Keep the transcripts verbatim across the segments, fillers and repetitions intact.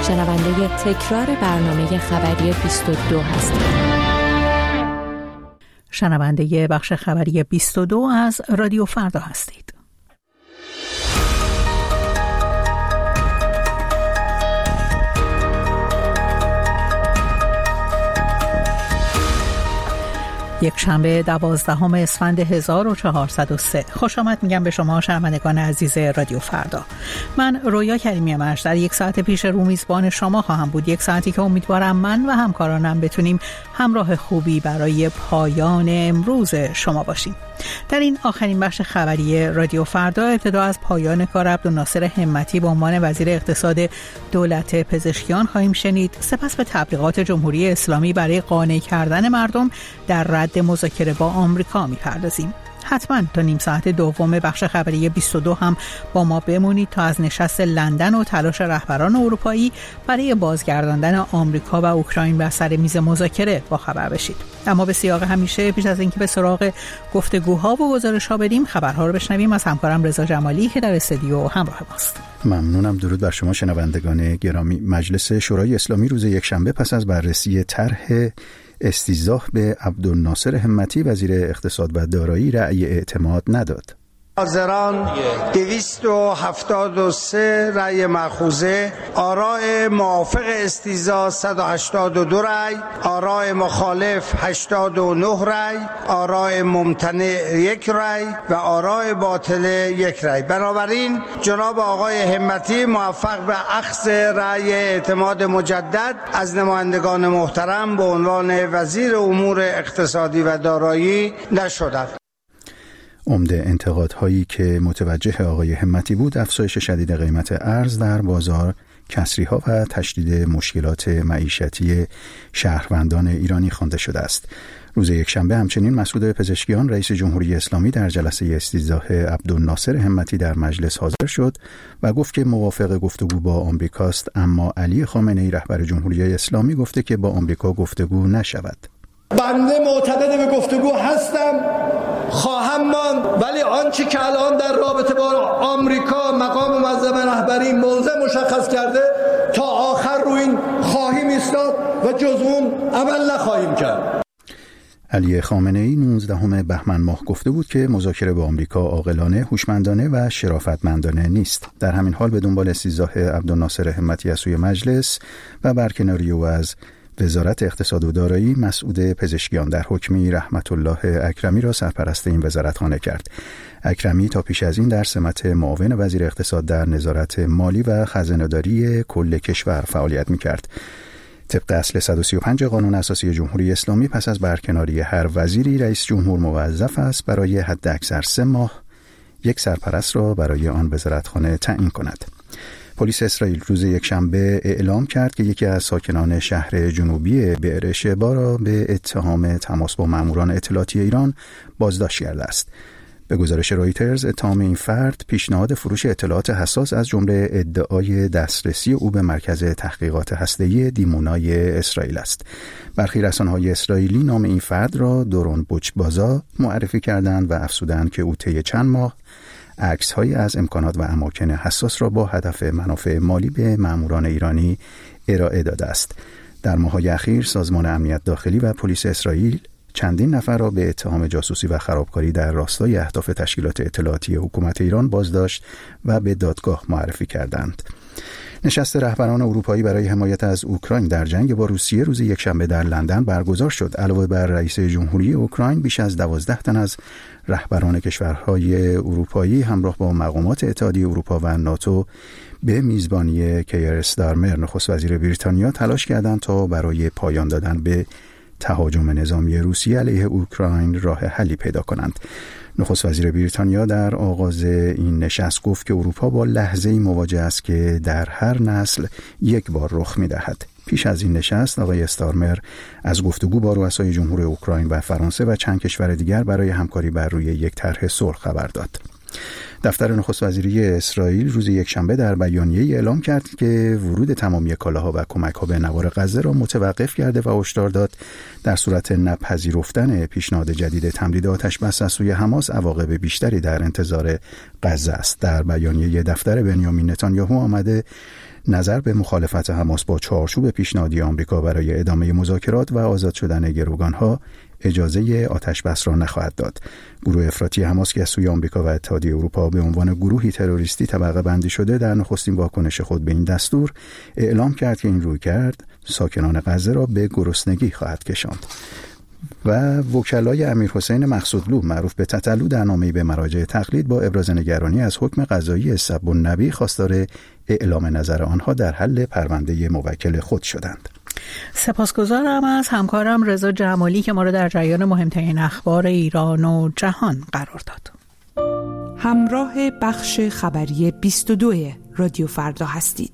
شنونده تکرار برنامه خبری بیست و دو هستید. شنونده بخش خبری بیست و دو از رادیو فردا هستید. یک شنبه دوازدهم اسفند هزار و چهارصد و سه. خوش آمد میگم به شما شنوندگان عزیز رادیو فردا. من رویا کریمی مرش در یک ساعت پیش رو میزبان شما خواهم بود. یک ساعتی که امیدوارم من و همکارانم بتونیم همراه خوبی برای پایان امروز شما باشیم. در این آخرین بخش خبری رادیو فردا ابتدا از پایان کار عبدالناصر همتی به عنوان وزیر اقتصاد دولت پزشکیان خواهیم شنید. سپس به تبلیغات جمهوری اسلامی برای قانع کردن مردم در رد مذاکره با آمریکا می‌پردازیم. حتما تا نیم ساعت دوم بخش خبری بیست و دو هم با ما بمونید تا از نشست لندن و تلاش رهبران اروپایی برای بازگرداندن آمریکا و اوکراین بر سر میز مذاکره با خبر بشید. اما به سیاق همیشه پیش از اینکه به سراغ گفتگوها و گزارش‌ها بریم، خبرها رو بشنویم از همکارم رضا جمالی که در استودیو همراه ماست. ممنونم. درود بر شما شنوندگان گرامی. مجلس شورای اسلامی روز یکشنبه پس از بررسی طرح استیضاح به عبدالناصر همتی وزیر اقتصاد و دارایی رأی اعتماد نداد. حاضران دویست و هفتاد و سه رأی مأخوذه، آراء موافق استیضاح صد و هشتاد و دو رأی، آراء مخالف هشتاد و نه رأی، آراء ممتنع یک رأی و آراء باطله یک رأی. بنابراین جناب آقای همتی موفق به اخذ رأی اعتماد مجدد از نمایندگان محترم به عنوان وزیر امور اقتصادی و دارایی نشدند. عمده انتقادهایی که متوجه آقای همتی بود افزایش شدید قیمت ارز در بازار، کسری‌ها و تشدید مشکلات معیشتی شهروندان ایرانی خوانده شده است. روز یکشنبه همچنین مسعود پزشکیان رئیس جمهوری اسلامی در جلسه استیضاح عبدالناصر همتی در مجلس حاضر شد و گفت که موافق گفتگو با آمریکاست، اما علی خامنه‌ای رهبر جمهوری اسلامی گفته که با آمریکا گفتگو نشود. بنده معتقد به گفتگو هستم، خواهم ماند، ولی آنچه که الان در رابطه با آمریکا مقام معظم رهبری ملزم مشخص کرده تا آخر رو این خواهیم ایستاد و جز اون عمل نخواهیم کرد. علی خامنه‌ای نوزدهم بهمن ماه گفته بود که مذاکره با آمریکا عاقلانه، هوشمندانه و شرافتمندانه نیست. در همین حال به دنبال استیضاح عبدالناصر همتی از سوی مجلس و برکناری او از وزارت اقتصاد و دارایی، مسعود پزشکیان در حکمی رحمت الله اکرمی را سرپرست این وزارتخانه کرد. اکرمی تا پیش از این در سمت معاون وزیر اقتصاد در نظارت مالی و خزانه‌داری کل کشور فعالیت می‌کرد. طبق اصل صد و سی و پنج قانون اساسی جمهوری اسلامی پس از برکناری هر وزیری رئیس جمهور موظف است برای حداکثر سه ماه یک سرپرست را برای آن وزارتخانه تعیین کند. پلیس اسرائیل روز یکشنبه اعلام کرد که یکی از ساکنان شهر جنوبی بئر شبا را به اتهام تماس با ماموران اطلاعاتی ایران بازداشت کرده است. به گزارش رویترز اتهام این فرد پیشنهاد فروش اطلاعات حساس از جمله ادعای دسترسی او به مرکز تحقیقات هسته‌ای دیمونای اسرائیل است. برخی رسانه‌های اسرائیلی نام این فرد را دورون بوچبازا معرفی کردند و افزودند که او طی چند ماه عکس‌هایی از امکانات و اماکن حساس را با هدف منافع مالی به ماموران ایرانی ارائه داده است. در ماه‌های اخیر سازمان امنیت داخلی و پلیس اسرائیل چندین نفر را به اتهام جاسوسی و خرابکاری در راستای اهداف تشکیلات اطلاعاتی حکومت ایران بازداشت و به دادگاه معرفی کردند. نشست رهبران اروپایی برای حمایت از اوکراین در جنگ با روسیه روز یکشنبه در لندن برگزار شد. علاوه بر رئیس جمهوری اوکراین، بیش از دوازده تن از رهبران کشورهای اروپایی همراه با مقامات اتحادیه اروپا و ناتو به میزبانی کیر استارمر نخست وزیر بریتانیا تلاش کردند تا برای پایان دادن به تهاجم نظامی روسیه علیه اوکراین راه حلی پیدا کنند. نخست وزیر بریتانیا در آغاز این نشست گفت که اروپا با لحظه‌ای مواجه است که در هر نسل یک بار رخ می‌دهد. پیش از این نشست آقای استارمر از گفتگو با رؤسای جمهور اوکراین و فرانسه و چند کشور دیگر برای همکاری بر روی یک طرح صلح خبر داد. دفتر نخست وزیری اسرائیل روز یکشنبه در بیانیه‌ای اعلام کرد که ورود تمامی کالاها و کمک‌ها به نوار غزه را متوقف کرده و هشدار داد در صورت نپذیرفتن پیشنهاد جدید تمدید آتش‌بس از سوی حماس عواقب بیشتری در انتظار غزه است. در بیانیه دفتر بنیامین نتانیاهو آمده نظر به مخالفت حماس با چارچوب پیشنهادی آمریکا برای ادامه مذاکرات و آزاد شدن گروگانها اجازه آتش بس را نخواهد داد. گروه افراطی حماس که از سوی آمریکا و اتحادیه اروپا به عنوان گروهی تروریستی طبقه بندی شده، در نخستین واکنش خود به این دستور اعلام کرد که این رویکرد ساکنان غزه را به گرسنگی خواهد کشاند. و وکلای امیرحسین مقصودلو معروف به تتلو در نامه‌ای به مراجع تقلید با ابراز نگرانی از حکم قضایی سب النبی خواستار اعلام نظر آنها در حل پرونده موکل خود شدند. سپاسگزارم از همکارم رضا جمالی که ما را در جریان مهمترین اخبار ایران و جهان قرار داد. همراه بخش خبری بیست و دو رادیو فردا هستید.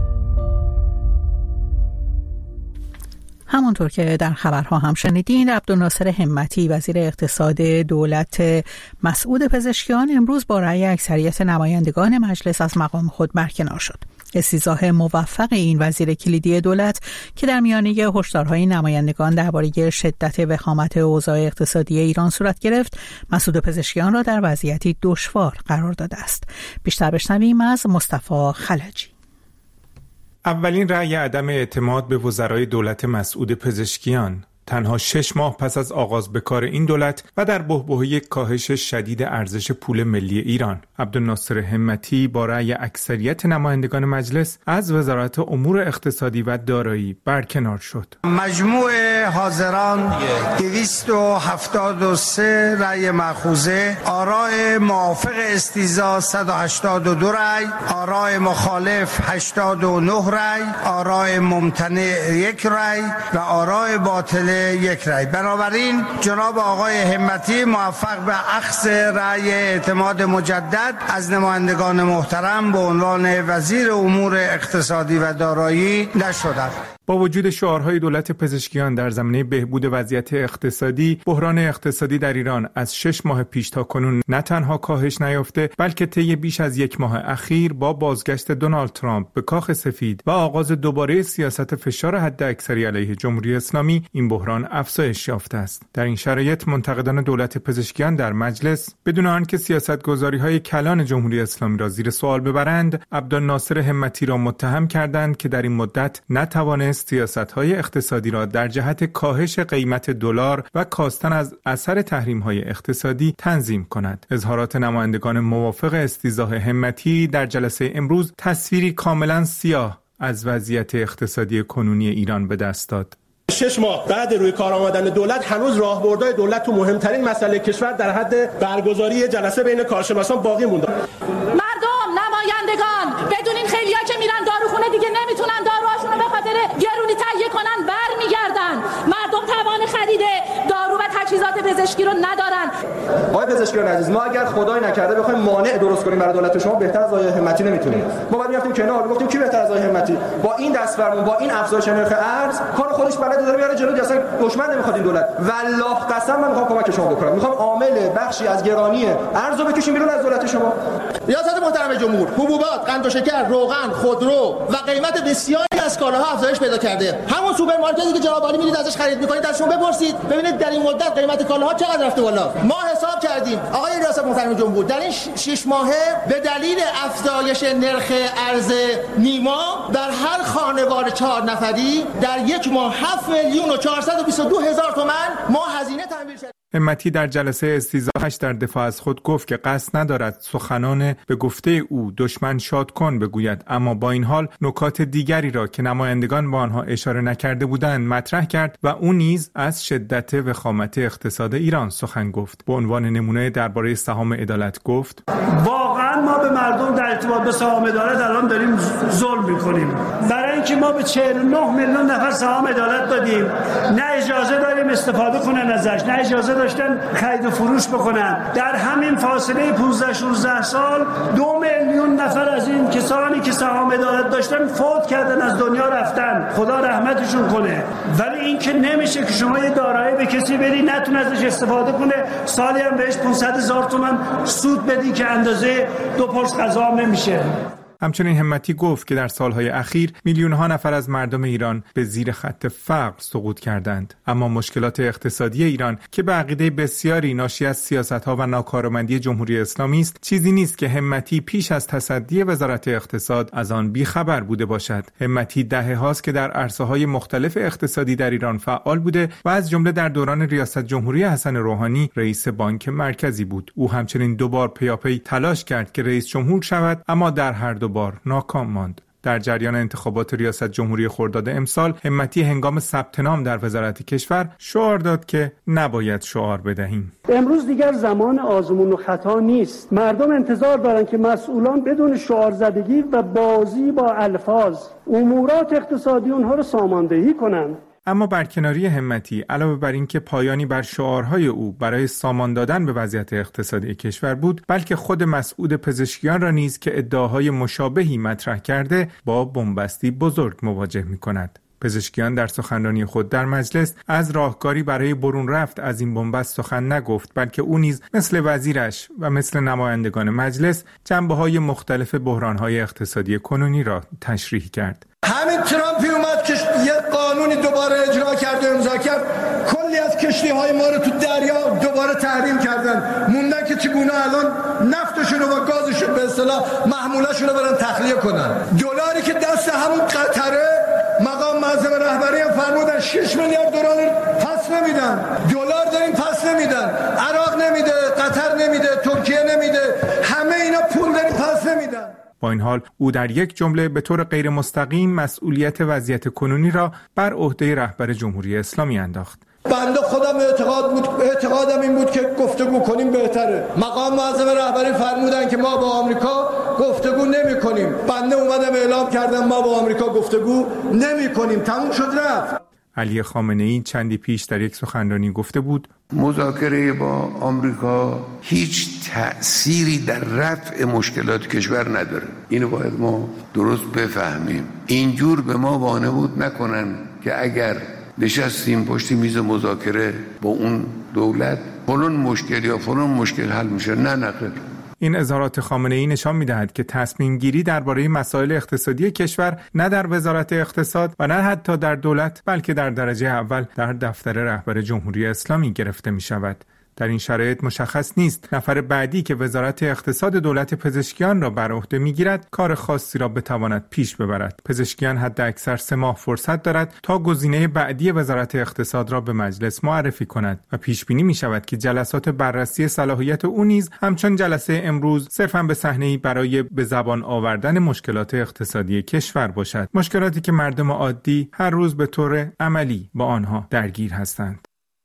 همونطور که در خبرها هم شنیدین، عبدالناصر همتی وزیر اقتصاد دولت مسعود پزشکیان امروز با رأی اکثریت نمایندگان مجلس از مقام خود برکنار شد. استیضاح موفق این وزیر کلیدی دولت که در میانه هشدارهای نمایندگان درباره شدت وخامت اوضاع اقتصادی ایران صورت گرفت، مسعود پزشکیان را در وضعیتی دشوار قرار داده است. بیشتر بشنویم از مصطفی خلجی. اولین رأی عدم اعتماد به وزرای دولت مسعود پزشکیان تنها شش ماه پس از آغاز به کار این دولت و در بحبوحه کاهش شدید ارزش پول ملی ایران. عبدالناصر همتی با رأی اکثریت نمایندگان مجلس از وزارت امور اقتصادی و دارایی برکنار شد. مجموع حاضران دویست و هفتاد و سه رأی مأخوذه، آراء موافق استیضاح صد و هشتاد و دو رأی، آراء مخالف هشتاد و نه رأی، آراء ممتنع یک رأی و آراء باطل یک رأی. بنابراین جناب آقای همتی موفق به اخذ رأی اعتماد مجدد از نمایندگان محترم به عنوان وزیر امور اقتصادی و دارایی نشدند. با وجود شعارهای دولت پزشکیان در زمینه بهبود وضعیت اقتصادی، بحران اقتصادی در ایران از شش ماه پیش تا کنون نه تنها کاهش نیافته، بلکه طی بیش از یک ماه اخیر با بازگشت دونالد ترامپ به کاخ سفید و آغاز دوباره سیاست فشار حداکثری علیه جمهوری اسلامی، این بحران افزایش یافته است. در این شرایط منتقدان دولت پزشکیان در مجلس بدون آنکه سیاستگذاری‌های کلان جمهوری اسلامی را زیر سوال ببرند، عبدالناصر همتی را متهم کردند که در این مدت نتوانست سیاست‌های اقتصادی را در جهت کاهش قیمت دلار و کاستن از اثر تحریم‌های اقتصادی تنظیم کند. اظهارات نمایندگان موافق استیضاح همتی در جلسه امروز تصویری کاملا سیاه از وضعیت اقتصادی کنونی ایران به دست داد. شش ماه بعد روی کار آمدن دولت هنوز راهبردهای دولت تو مهمترین مسئله کشور در حد برگزاری جلسه بین کارشناسان باقی مونده. مردم، نمایندگان بدون این خیلیا که میرن داروخونه دیگه نمیتونن داروهاشون رو به خاطر گرونی تهیه کنن برمیگردن. مردم توان خرید دارو و تجهیزات پزشکی رو ندارن. آقای پزشکیان عزیز، ما اگر خدای نکرده بخوایم مانع درست کنیم برای دولت شما، بهتر از آقای همتی نمیتونیم. ما بعد میافتیم کنار میگفتیم کی بهتر از آقای همتی؟ با این دستورمون، با این افزایش نرخ ارز، کار خودش بلد داره میاره جلو، اصلا دشمن نمیخواد این دولت. والله قسم من میخوام کمک شما بکنم. میخوام عامل بخشی از گرانی ارز رو بکشیم بیرون از دولت شما. ریاست محترم جمهور، حبوبات، قند و شکر، روغن، خودرو و قیمت بسیاری از کالاها افزایش پیدا کرده. همون سوپرمارکتی که جناب عالی میرید ازش خرید میکنید ازشون بپرسید ببینید در این مدت قیمت کالاها چقدر رفته بالا. ما حساب کردیم آقای ریاست محترم جمهور، در این شش ماهه به دلیل افزایش نرخ ارز نیما در هر خانوار چهار نفری در یک ماه هفت میلیون و چهارصد و بیست و دو هزار تومان ما هزینه تامین شد. همتی در جلسه استیضاحش در دفاع از خود گفت که قصد ندارد سخنان به گفته او دشمن شاد کن بگوید، اما با این حال نکات دیگری را که نمایندگان با آنها اشاره نکرده بودند مطرح کرد و او نیز از شدت وخامت اقتصاد ایران سخن گفت. به عنوان نمونه درباره سهام عدالت گفت: واقعا ما به مردم در ارتباط به سهام عدالت الان داریم ظلم می‌کنیم. برای اینکه ما به چهل و نه میلیون نفر سهام عدالت دادیم، نه اجازه داریم استفاده کنن ازش، نه اجازه داشتن خرید و فروش بکنن. در همین فاصله پانزده شانزده سال دو میلیون نفر از این کسانی که سهام عدالت داشتن فوت کردن، از دنیا رفتن. خدا رحمتشون کنه. ولی این که نمیشه که شما یه دارایی به کسی بدی نتونه ازش استفاده کنه، سالی هم بهش پانصد هزار تومان سود بدی که اندازه دو پرس غذا نمیشه. همچنین همتی گفت که در سالهای اخیر میلیون‌ها نفر از مردم ایران به زیر خط فقر سقوط کردند، اما مشکلات اقتصادی ایران که به عقیده بسیاری ناشی از سیاست‌ها و ناکارآمدی جمهوری اسلامی است، چیزی نیست که همتی پیش از تصدی وزارت اقتصاد از آن بی‌خبر بوده باشد. همتی دهه‌هاست که در عرصه‌های مختلف اقتصادی در ایران فعال بوده و از جمله در دوران ریاست جمهوری حسن روحانی رئیس بانک مرکزی بود. او همچنین دو بار پیاپی تلاش کرد که رئیس جمهور شود، اما در هر دو بار ناکام ماند. در جریان انتخابات ریاست جمهوری خرداد امسال، همتی هنگام ثبت نام در وزارت کشور شعار داد که نباید شعار بدهیم. امروز دیگر زمان آزمون و خطا نیست. مردم انتظار دارند که مسئولان بدون شعار زدگی و بازی با الفاظ امورات اقتصادی اونها رو ساماندهی کنند. اما برکناری همتی علاوه بر این که پایانی بر شعارهای او برای سامان دادن به وضعیت اقتصادی کشور بود، بلکه خود مسعود پزشکیان را نیز که ادعاهای مشابهی مطرح کرده با بنبستی بزرگ مواجه می‌کند. پزشکیان در سخنرانی خود در مجلس از راهکاری برای برون رفت از این بنبست سخن نگفت، بلکه او نیز مثل وزیرش و مثل نمایندگان مجلس جنبه‌های مختلف بحران‌های اقتصادی کنونی را تشریح کرد. همین ترامپی اومد که یه قانونی دوباره اجرا کرد و امضا کرد، کلی از کشتی‌های ما رو تو دریا دوباره تحریم کردن، موندن که چگونه الان نفتشون و گازشون به اصطلاح محمولاشون رو برن تخلیه کنن. دلاری که دست همون قطره، مقام معظم رهبری هم فرمودن شش میلیارد دلار پس نمیدن. دلار دارین پس نمیدن. عراق نمیده، قطر نمیده، ترکیه نمیده، همه اینا پول دارین پس نمیدن. با این حال او در یک جمله به طور غیر مستقیم مسئولیت وضعیت کنونی را بر عهده رهبر جمهوری اسلامی انداخت. بنده خودم اعتقاد بود اعتقادم این بود که گفتگو کنیم بهتره. مقام معظم رهبری فرمودن که ما با آمریکا گفتگو نمی کنیم. بنده اومدم اعلام کردم ما با آمریکا گفتگو نمی کنیم. تموم شد رفت. علی خامنه‌ای چندی پیش در یک سخنرانی گفته بود مذاکره با آمریکا هیچ تأثیری در رفع مشکلات کشور نداره. اینو باید ما درست بفهمیم. اینجور به ما وانمود نکنن که اگر نشستیم پشت میز مذاکره با اون دولت فلان مشکل یا فلان مشکل حل میشه. نه نه خیر. این اظهارات خامنه‌ای نشان می‌دهد که تصمیم گیری درباره مسائل اقتصادی کشور نه در وزارت اقتصاد و نه حتی در دولت، بلکه در درجه اول در دفتر رهبر جمهوری اسلامی گرفته می‌شود. در این شرایط مشخص نیست نفر بعدی که وزارت اقتصاد دولت پزشکیان را بر عهده میگیرد کار خاصی را بتواند پیش ببرد. پزشکیان حد اکثر سه ماه فرصت دارد تا گزینه بعدی وزارت اقتصاد را به مجلس معرفی کند و پیش بینی می شود که جلسات بررسی صلاحیت او نیز همچون جلسه امروز صرفاً به صحنه‌ای برای به زبان آوردن مشکلات اقتصادی کشور باشد، مشکلاتی که مردم عادی هر روز به طور عملی با آنها درگیر هستند.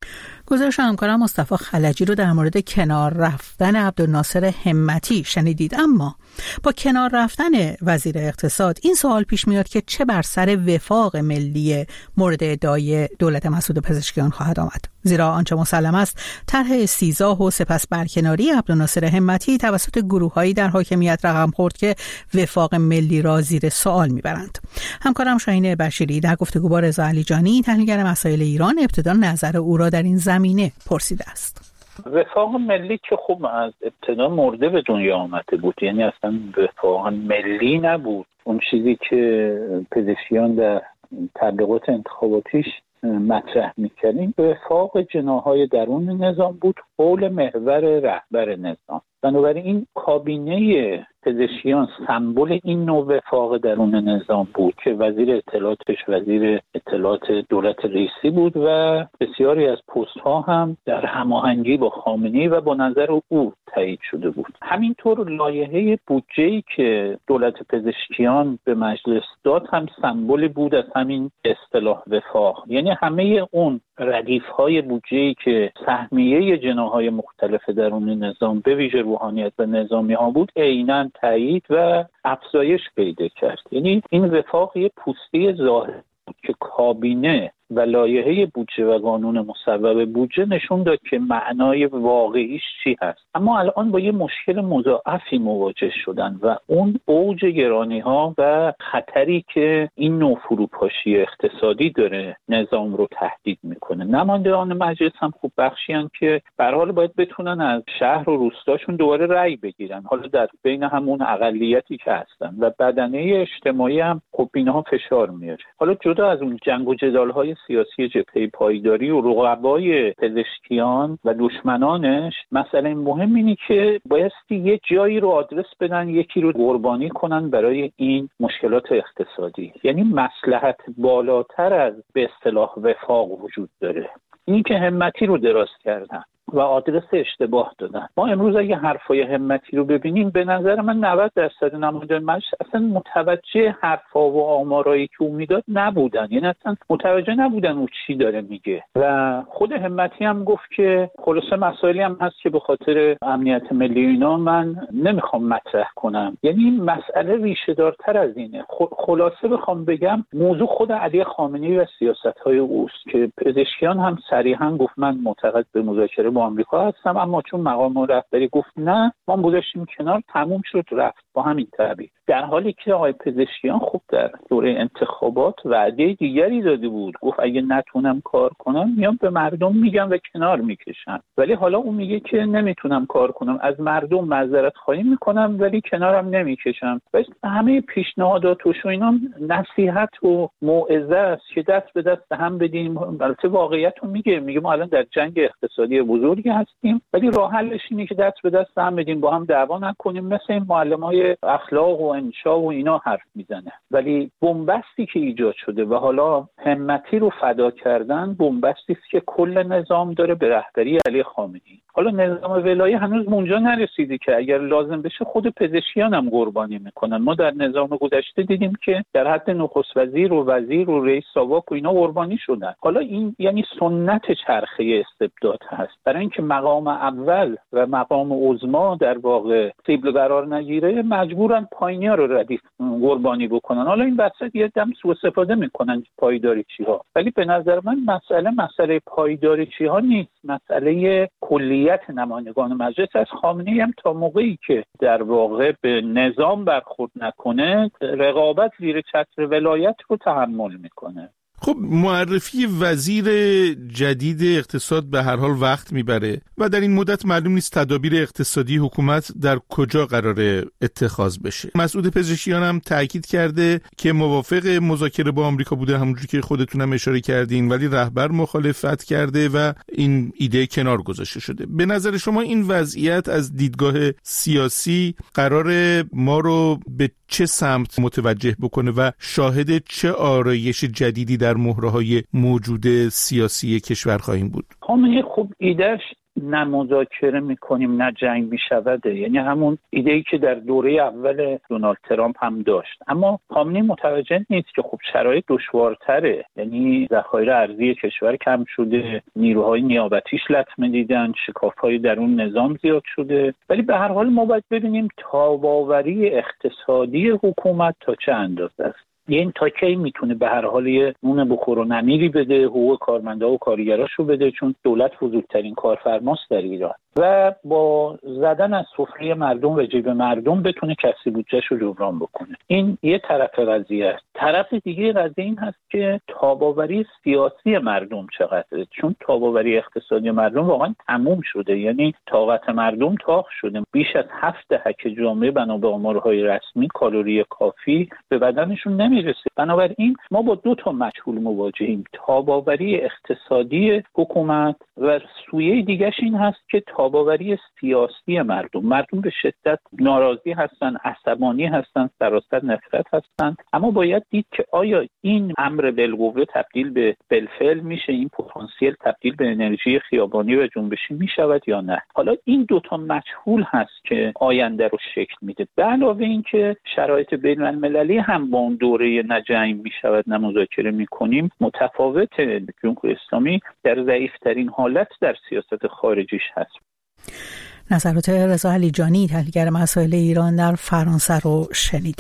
گزارش همکارم مصطفی خلجی رو در مورد کنار رفتن عبدالناصر همتی شنیدید. اما با کنار رفتن وزیر اقتصاد این سوال پیش میاد که چه بر سر وفاق ملی مورد ادعای دولت مسعود پزشکیان خواهد آمد، زیرا آنچه مسلم است طرح استیضاح و سپس برکناری عبدالناصر همتی توسط گروه‌هایی در حاکمیت رقم خورد که وفاق ملی را زیر سوال میبرند. همکارم شاهین بشیری در گفتگو با رضا علیجانی تحلیلگر مسائل ایران ابتدا نظر او را در این زمینه پرسیده است. وفاق ملی که خوب از ابتدا مرده به دنیا آمده بود، یعنی اصلا وفاق ملی نبود. اون چیزی که پزشکیان در تبلیغات انتخاباتیش مطرح می‌کردیم وفاق جناح‌های درون نظام بود، حول محور رهبر نظام. بنابراین این کابینه پزشکیان سمبل این نوع وفاق درون نظام بود که وزیر اطلاعاتش وزیر اطلاعات دولت رئیسی بود و بسیاری از پست‌ها هم در هماهنگی با خامنه‌ای و با نظر او تایید شده بود. همینطور لایحه بودجه‌ای که دولت پزشکیان به مجلس داد هم سمبل بود از همین اصطلاح وفاق، یعنی همه اون ردیف‌های بودجه‌ای که سهمیه جناح‌های مختلف درون نظام به ویژه روحانیت و نظامی‌ها بود عیناً تایید و افزایش پیدا کرد. یعنی این وفاق یه پوسته ظاهر بود که کابینه و لایحه بودجه و قانون مصوب بودجه نشون داد که معنای واقعیش چی هست. اما الان با یه مشکل مضاعفی مواجه شدن و اون اوج گرانی‌ها و خطری که این نوع فروپاشی اقتصادی داره نظام رو تهدید میکنه. نمایندگان مجلس هم خوب بخشیان که به هر حال باید بتونن از شهر و روستاشون دوباره رأی بگیرن، حالا در بین همون اقلیتی که هستن، و بدنه اجتماعی هم خب اینها فشار میاره. حالا جدا از اون جنگ و جدال‌های سیاسی جبهه پایداری و رقبای پزشکیان و دشمنانش، مسئله مهم اینه که بایستی یه جایی رو آدرس بدن، یکی رو قربانی کنن برای این مشکلات اقتصادی. یعنی مصلحت بالاتر از به اصطلاح وفاق وجود داره. این که همتی رو دراز کردن و آدرس اشتباه دادن. ما امروز اگه حرفای همتی رو ببینیم، به نظر من نود درصد نمایندگان مجلس اصلا متوجه حرفا و آمارایی که او میداد نبودن، یعنی اصلا متوجه نبودن او چی داره میگه. و خود همتی هم گفت که خلاصه مسائلی هم هست که به خاطر امنیت ملی اینا من نمیخوام مطرح کنم. یعنی این مسئله ریشه دارتر از اینه. خلاصه بخوام بگم، موضوع خود علی خامنه‌ای و سیاست‌های اوست که پزشکیان هم صریحا گفت من معتقد به مذاکره با آمریکا هستم، اما چون مقام رهبری گفت نه، ما گذاشتیم کنار، تموم شد رفت با همین تعبیر. در حالی که آقای پزشکیان خب در دوره انتخابات وعده دیگری داده بود، گفت اگه نتونم کار کنم میام به مردم میگم و کنار میکشم. ولی حالا اون میگه که نمیتونم کار کنم، از مردم معذرت خواهی میکنم ولی کنارم نمیکشم. و همه پیشنهادات و اینا نصیحت و موعظه است که دست به دست هم بدیم. البته واقعیت رو میگه، میگه ما الان در جنگ اقتصادی بزرگی هستیم، ولی راه حلش اینه که دست به دست هم بدیم، با هم دعوا نکنیم. مثل این معلمای اخلاق و انشا و اینا حرف میزنه. ولی بنبستی که ایجاد شده و حالا همتی رو فدا کردن، بنبستی است که کل نظام داره به رهبری علی خامنه‌ای. حالا نظام ولایی هنوز اونجا نرسیده که اگر لازم بشه خود پزشکیان هم قربانی میکنن. ما در نظام گذشته دیدیم که در حد نخست وزیر و وزیر و رئیس ساواک و اینا قربانی شدن. حالا این یعنی سنت چرخه استبداد هست. برای اینکه مقام اول و مقام عظما در واقع قبل قرار نگیره، مجبورن پایینی‌ها رو ردیف قربانی بکنن. حالا این وسط یه دم سوء استفاده میکنن پایداریچی‌ها، ولی به نظر من مسئله مسئله پایداریچی‌ها نیست، مسئله کلیت نمایندگان مجلس از. خامنه‌ای هم تا موقعی که در واقع به نظام برخورد نکنه، رقابت زیر چتر ولایت رو تحمل میکنه. خب معرفی وزیر جدید اقتصاد به هر حال وقت میبره و در این مدت معلوم نیست تدابیر اقتصادی حکومت در کجا قراره اتخاذ بشه. مسعود پزشکیان هم تاکید کرده که موافق مذاکره با آمریکا بوده، همونجوری که خودتون هم اشاره کردین، ولی رهبر مخالفت کرده و این ایده کنار گذاشته شده. به نظر شما این وضعیت از دیدگاه سیاسی قراره ما رو به چه سمت متوجه بکنه و شاهد چه آرایش جدیدی در مهره‌های موجود سیاسی کشور خواهیم بود؟ خامنه‌ای خوب ایدهش نه مذاکره میکنیم نه جنگ میشوده، یعنی همون ایده‌ای که در دوره اول دونالد ترامپ هم داشت. اما خامنه‌ای متوجه نیست که خب شرایط دشوارتره، یعنی ذخایر ارزی کشور کم شده، نیروهای نیابتیش لطمه دیدن، شکاف‌های درون نظام زیاد شده. ولی به هر حال ما باید ببینیم تاب‌آوری اقتصادی حکومت تا چه اندازه است. یعنی تا کی میتونه به هر حال یه نون بخور و نمیری بده، حقوق کارمندا و کارگراشو بده، چون دولت بزرگترین کارفرماست در ایران، و با زدن از سفره مردم و جیب مردم بتونه کسری بودجه‌شو جبران بکنه. این یه طرف قضیه است. طرف دیگه قضیه این هست که تاب‌آوری سیاسی مردم چقدره، چون تاب‌آوری اقتصادی مردم واقعا تموم شده. یعنی طاقت مردم تاق شده. بیش از هفت دهک جامعه بنا به آمارهای رسمی کالری کافی به بدنشون نمیرسه. بنابراین ما با دو تا مجهول مواجهیم: تاب‌آوری اقتصادی حکومت و سویه دیگه‌ش این هست که تاب‌آوری سیاسی مردم. مردم به شدت ناراضی هستن، عصبانی هستن، سراسر نفرت هستن. اما باید دید که آیا این امر بالقوه تبدیل به بالفعل میشه، این پتانسیل تبدیل به انرژی خیابانی و جنبشی میشود یا نه. حالا این دوتا مجهول هست که آینده رو شکل میده. به علاوه این که شرایط بین المللی هم با اون دوره نه جنگ میشود نه مذاکره میکنیم متفاوت. جمهوری اسلامی در ضعیفترین حالت در سیاست خارجیش هست. نظرات رضا علیجانی، تحلیلگر مسائل ایران در فرانسه رو شنیدیم.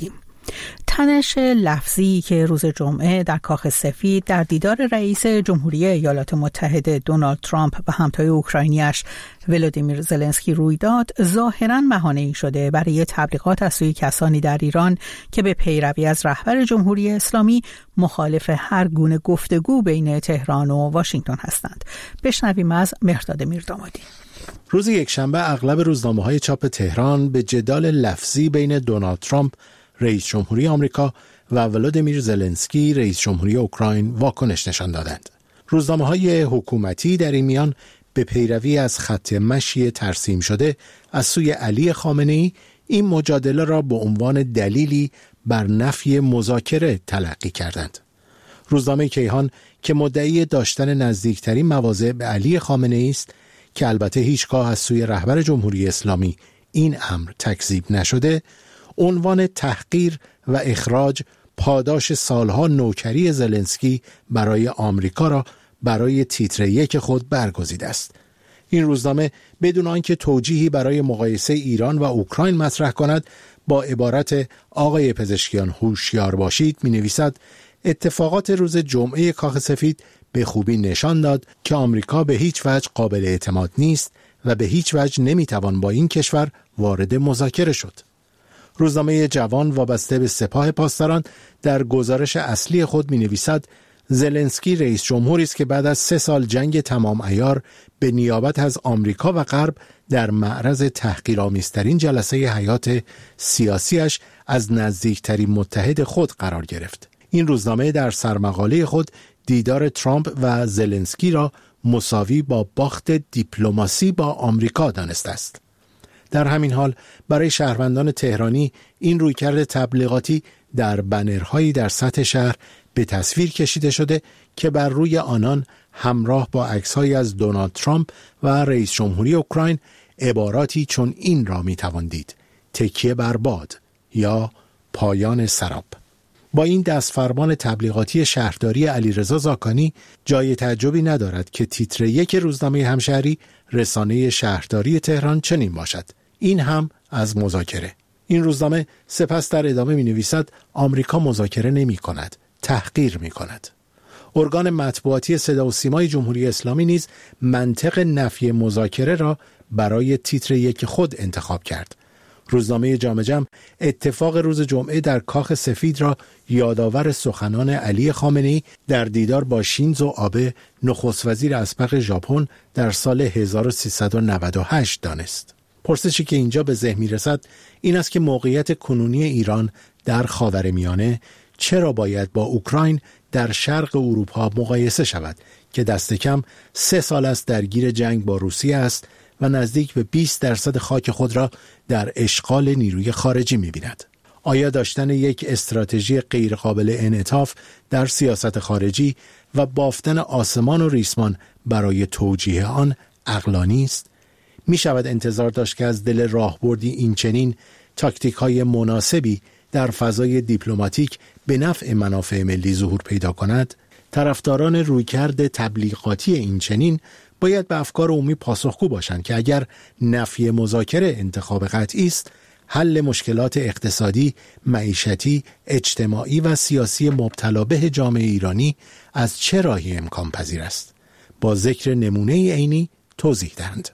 تنش لفظی که روز جمعه در کاخ سفید در دیدار رئیس جمهوری ایالات متحده دونالد ترامپ و همتای اوکراینیش ولودیمیر زلنسکی روی داد، ظاهراً بهانه‌ای شده برای تبلیغات از سوی کسانی در ایران که به پیروی از رهبر جمهوری اسلامی مخالف هر گونه گفتگو بین تهران و واشنگتن هستند. بشنویم از مهرداد میردامادی. روز یکشنبه اغلب روزنامه‌های چاپ تهران به جدال لفظی بین دونالد ترامپ رئیس جمهوری آمریکا و ولودیمیر زلنسکی رئیس جمهوری اوکراین واکنش نشان دادند. روزنامه‌های حکومتی در این میان به پیروی از خط مشی ترسیم شده از سوی علی خامنه‌ای این مجادله را به عنوان دلیلی بر نفی مذاکره تلقی کردند. روزنامه کیهان که مدعی داشتن نزدیکترین مواضع به علی خامنه‌ای است که البته هیچگاه از سوی رهبر جمهوری اسلامی این امر تکذیب نشده، عنوان تحقیر و اخراج پاداش سالها نوکری زلنسکی برای آمریکا را برای تیتر یک خود برگزیده است. این روزنامه بدون آنکه توجیهی برای مقایسه ایران و اوکراین مطرح کند، با عبارت آقای پزشکیان هوشیار باشید می نویسد اتفاقات روز جمعه کاخ سفید به خوبی نشان داد که آمریکا به هیچ وجه قابل اعتماد نیست و به هیچ وجه نمی توان با این کشور وارد مذاکره شد. روزنامه جوان وابسته به سپاه پاسداران در گزارش اصلی خود می نویسد زلنسکی رئیس جمهوری است که بعد از سه سال جنگ تمام عیار به نیابت از آمریکا و غرب در معرض تحقیرآمیزترین جلسه حیات سیاسیش از نزدیکترین متحد خود قرار گرفت. این روزنامه در سرمقاله خود دیدار ترامپ و زلنسکی را مساوی با باخت دیپلماسی با آمریکا دانسته است. در همین حال برای شهروندان تهرانی این رویکرد تبلیغاتی در بنرهایی در سطح شهر به تصویر کشیده شده که بر روی آنان همراه با عکس‌هایی از دونالد ترامپ و رئیس جمهوری اوکراین عباراتی چون این را می‌توان دید: تکیه بر باد یا پایان سراب. با این دستفرمان تبلیغاتی شهرداری علیرضا زاکانی جای تعجبی ندارد که تیتر یک روزنامه همشهری رسانه شهرداری تهران چنین باشد: این هم از مذاکره. این روزنامه سپس در ادامه می نویسد آمریکا مذاکره نمی کند، تحقیر می کند. ارگان مطبوعاتی صدا و سیمای جمهوری اسلامی نیز منطق نفی مذاکره را برای تیتر یک خود انتخاب کرد. روزنامه جامعه جمع اتفاق روز جمعه در کاخ سفید را یادآور سخنان علی خامنه‌ای در دیدار با شینزو آبه نخست وزیر اسبق ژاپن در سال هزار و سیصد و نود و هشت دانست. پرسشی که اینجا به ذهن می‌رسد این است که موقعیت کنونی ایران در خاورمیانه چرا باید با اوکراین در شرق اروپا مقایسه شود که دست کم سه سال است درگیر جنگ با روسیه است و نزدیک به بیست درصد خاک خود را در اشغال نیروی خارجی می‌بیند. آیا داشتن یک استراتژی غیرقابل انعطاف در سیاست خارجی و بافتن آسمان و ریسمان برای توجیه آن عقلانی است؟ می شود انتظار داشت که از دل راهبردی این چنین تاکتیک های مناسبی در فضای دیپلماتیک به نفع منافع ملی ظهور پیدا کند؟ طرفداران رویکرد تبلیغاتی این چنین باید به افکار عمومی پاسخگو باشند که اگر نفی مذاکره انتخاب قطعی است، حل مشکلات اقتصادی، معیشتی، اجتماعی و سیاسی مبتلا به جامعه ایرانی از چه راهی امکان پذیر است؟ با ذکر نمونه عینی توضیح دهند.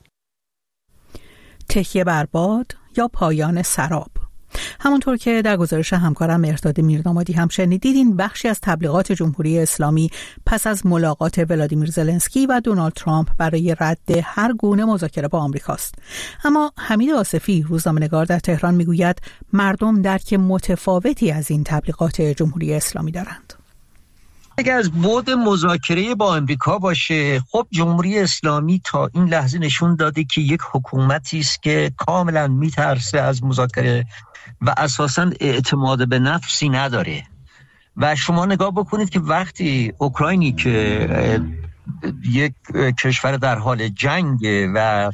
تکیه بر باد یا پایان سراب. همونطور که در گزارش همکارم مهرداد میردامادی هم شنیدید، این بخشی از تبلیغات جمهوری اسلامی پس از ملاقات ولادیمیر زلنسکی و دونالد ترامپ برای رد هر گونه مذاکره با آمریکاست. اما حمید آصفی، روزنامه‌نگار در تهران، میگوید مردم درک متفاوتی از این تبلیغات جمهوری اسلامی دارند. اگر از بعد مذاکره با آمریکا باشه، خب جمهوری اسلامی تا این لحظه نشون داده که یک حکومتی است که کاملا میترسه از مذاکره و اساساً اعتماد به نفسی نداره. و شما نگاه بکنید که وقتی اوکراینی که یک کشور در حال جنگ و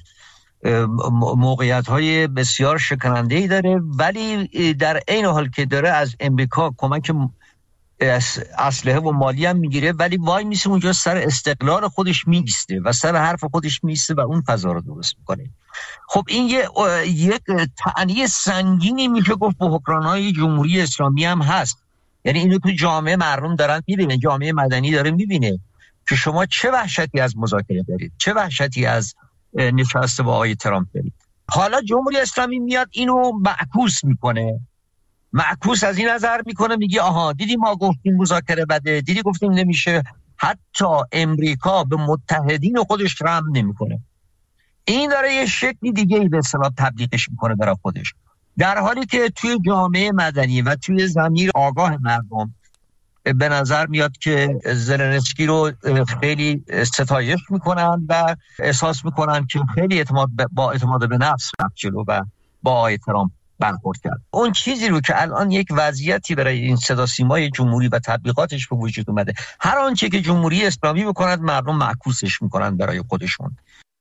موقعیت‌های بسیار شکننده‌ای داره، ولی در عین حال که داره از امریکا کمک اسلحه و مالی هم میگیره، ولی وای میسه اونجا سر استقلال خودش میسته و سر حرف خودش میسته و اون فضا رو درست میکنه. خب این یه یک تعنی سنگینی میشه گفت به حکمرانای جمهوری اسلامی هم هست. یعنی اینو تو جامعه مردم دارن میبینه، جامعه مدنی داره میبینه که شما چه وحشتی از مذاکره دارید، چه وحشتی از نشست با آقای ترامپ دارید. حالا جمهوری اسلامی میاد اینو معکوس میکنه، معکوس از این نظر میکنه، میگه آها دیدی ما گفتیم مذاکره بده، دیدی گفتیم نمیشه. حتی امریکا به متحدین خودش رحم نمیکنه. این داره یه شکلی دیگه ای به اصطلاح تبلیغش میکنه برای خودش، در حالی که توی جامعه مدنی و توی ضمیر آگاه مردم به نظر میاد که زلنسکی رو خیلی ستایش میکنن و احساس میکنن که خیلی اعتماد با اعتماد به نفس رفت جلو و با آقای ترامپ برخورد کرد. اون چیزی رو که الان یک وضعیتی برای این صدا سیمای جمهوری و تبلیغاتش به وجود اومده، هر آنچه که جمهوری اسلامی بکند مردم معکوسش میکنن برای خودشون.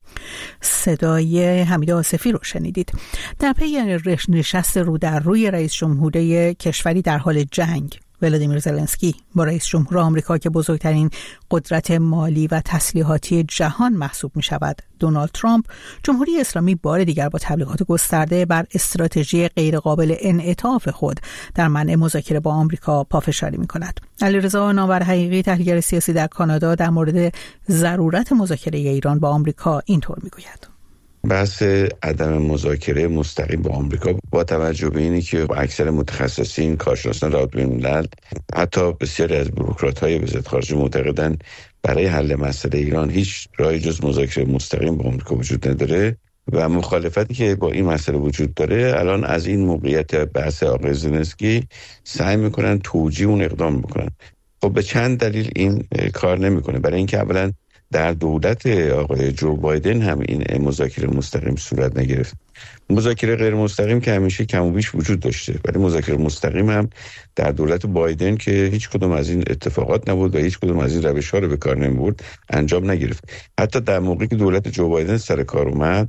صدای حمید آصفی رو شنیدید. در پی نشست رو در روی رئیس جمهوری کشوری در حال جنگ، ولادیمیر زلنسکی با رئیس جمهور آمریکا که بزرگترین قدرت مالی و تسلیحاتی جهان محسوب می شود، دونالد ترامپ، جمهوری اسلامی بار دیگر با تبلیغات گسترده بر استراتژی غیرقابل انعطاف خود در منع مذاکره با آمریکا پافشاری می کند. علیرضا ناور حقیقی، تحلیلگر سیاسی در کانادا، در مورد ضرورت مذاکره ایران با آمریکا اینطور می گوید. بحث عدم مذاکره مستقیم با آمریکا با توجه به اینی که اکثر متخصصین، کارشناسان روابط بین‌الملل، حتی بسیاری از بوروکرات‌های وزارت خارجه معتقدند برای حل مسئله ایران هیچ راهی جز مذاکره مستقیم با آمریکا وجود نداره و مخالفتی که با این مسئله وجود داره الان از این موقعیت بحث آقای زلنسکی سعی میکنن توجیه اون اقدام میکنن. خب به چند دلیل این کار نمیکنه. برای اینکه اولا در دولت آقای جو بایدن هم این مذاکره مستقیم صورت نگرفت. مذاکره غیر مستقیم که همیشه کم و بیش وجود داشته، ولی مذاکره مستقیم هم در دولت بایدن که هیچ کدوم از این اتفاقات نبود و هیچ کدوم از این روش‌ها رو به کار نمی‌برد انجام نگرفت. حتی در موقعی که دولت جو بایدن سر کار اومد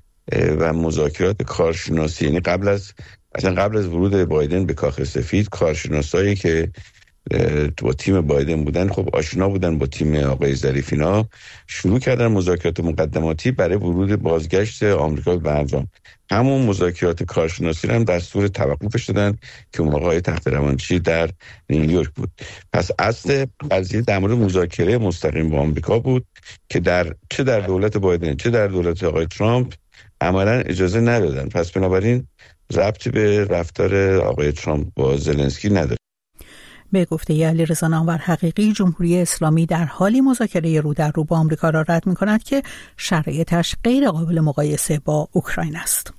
و مذاکرات کارشناسی، یعنی قبل از اصلا قبل از ورود بایدن به کاخ سفید، کارشناسایی که با تیم بایدن بودن خب آشنا بودن با تیم آقای ظریفینا، شروع کردن مذاکرات مقدماتی برای ورود بازگشت آمریکا به برجام. همون مذاکرات کارشناسی هم دستور توقفش دادن که اون آقای تحت روانشی در نیویورک بود. پس اصل قضیه در مورد مذاکره مستقیم با آمریکا بود که در چه در دولت بایدن چه در دولت آقای ترامپ عملا اجازه ندادن. پس بنابراین ربطی به رفتار آقای ترامپ با زلنسکی نداره. به گفته علیرضا ناور حقیقی، جمهوری اسلامی در حالی مذاکره رو در رو با آمریکا را رد می‌کند که شرایطش غیر قابل مقایسه با اوکراین است.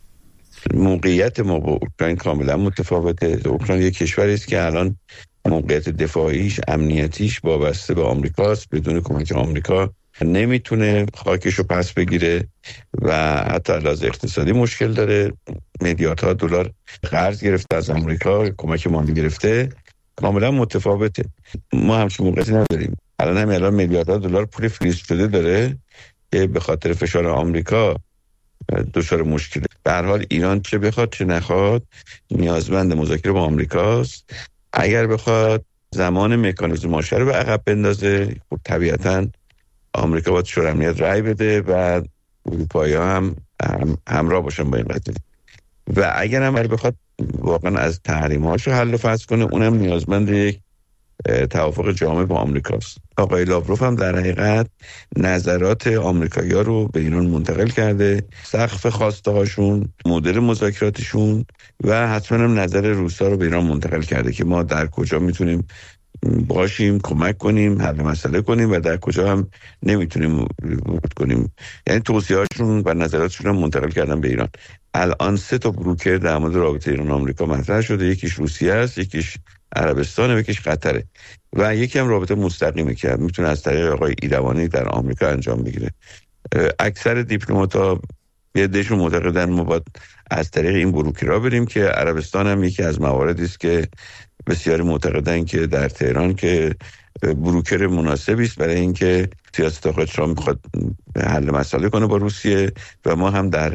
موقعیت ما با اوکراین کاملا متفاوته. اوکراین یک کشوری است که الان موقعیت دفاعیش، امنیتیش وابسته به آمریکاست. بدون کمک آمریکا نمیتونه خاکش رو پس بگیره و حتی لحاظ اقتصادی مشکل داره. میلیاردها دلار قرض گرفته از آمریکا، کمک مالی گرفته. کاملا متفاوته. ما همچین موقعیتی نداریم. الان هم الان میلیاردها دلار پول فریز شده داره که به خاطر فشار آمریکا دچار مشکله. به هر حال ایران چه بخواد چه نخواد نیازمند مذاکره با آمریکاست. اگر بخواد زمان مکانیزم ماشه رو به عقب بندازه، خب طبیعتاً آمریکا باید شورای امنیت رأی بده و اروپایی‌ها هم, هم همراه باشن با این قضیه. و اگر هم بخواد واقعا از تحریم‌هاش رو حل و فصل کنه، اونم نیازمند یک توافق جامع با آمریکاست. آقای لاوروف هم در حقیقت نظرات آمریکایی‌ها رو به ایران منتقل کرده، سقف خواسته هاشون، مدل مذاکراتشون و حتما هم نظر روسا رو به ایران منتقل کرده که ما در کجا میتونیم باشیم، کمک کنیم، حل مسئله کنیم و در کجا هم نمیتونیم ورود کنیم. یعنی توصیه‌هاشون و نظراتشون رو منتقل کردن به ایران. الان سه تا بروکر در مورد رابطه ایران و آمریکا مطرح شده. یکیش روسیه است، یکیش عربستان و یکیش قطره و یکی هم رابطه مستقیمه که میتونه از طریق آقای ایروانی در آمریکا انجام بگیره. اکثر دیپلمات‌ها یه دشون معتقدن ما باید از طریق این بروکرها بریم که عربستان هم یکی از مواردی است که بسیاری معتقدن که در تهران که بروکر مناسبی است برای اینکه سیاست آقای ترامپ میخواد حل مسئله کنه با روسیه و ما هم در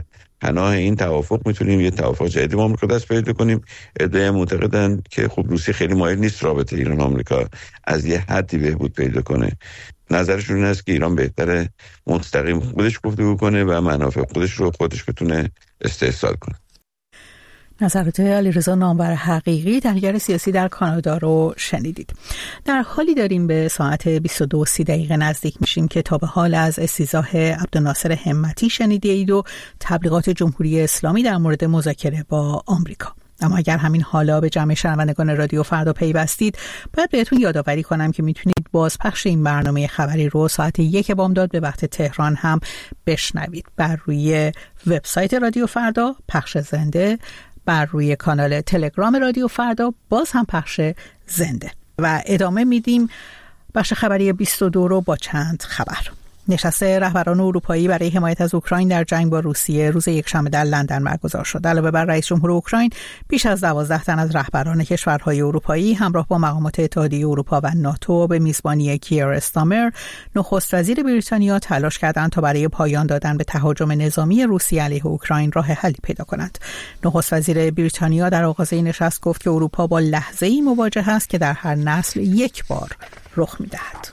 پناه این توافق میتونیم یه توافق جدید با آمریکا دست پیدا کنیم. عده معتقدن که خب روسیه خیلی مایل نیست رابطه ایران آمریکا از یه حدی بهبود پیدا کنه. نظرشون این است که ایران بهتره مستقیم خودش گفتگو کنه و منافع خودش رو خودش بتونه استحصال کنه. نظرات علیرضا نامور حقیقی، تحلیلگر سیاسی در کانادا رو شنیدید. در حالی داریم به ساعت بیست و دو و سی دقیقه نزدیک میشیم که تا به حال از استیضاح عبدالناصر همتی شنیدید و تبلیغات جمهوری اسلامی در مورد مذاکره با آمریکا. اما اگر همین حالا به جمع شنوندگان رادیو فردا پیوستید، باید بهتون یادآوری کنم که میتونید بازپخش این برنامه خبری رو ساعت یک بامداد به وقت تهران هم بشنوید بر روی وبسایت رادیو فردا پخش زنده، بر روی کانال تلگرام رادیو فردا باز هم پخش زنده. و ادامه میدیم بخش خبری بیست و دو رو با چند خبر. نشست رهبران اروپایی برای حمایت از اوکراین در جنگ با روسیه روز یکشنبه در لندن برگزار شد. علاوه بر رئیس جمهور اوکراین، بیش از دوازده تن از رهبران کشورهای اروپایی همراه با مقامات اتحادیه اروپا و ناتو به میزبانی کیر استامر، نخست وزیر بریتانیا، تلاش کردند تا برای پایان دادن به تهاجم نظامی روسیه علیه اوکراین راه حلی پیدا کنند. نخست وزیر بریتانیا در آغاز این نشست گفت که اروپا با لحظه‌ای مواجه است که در هر نسل یک بار رخ می‌دهد.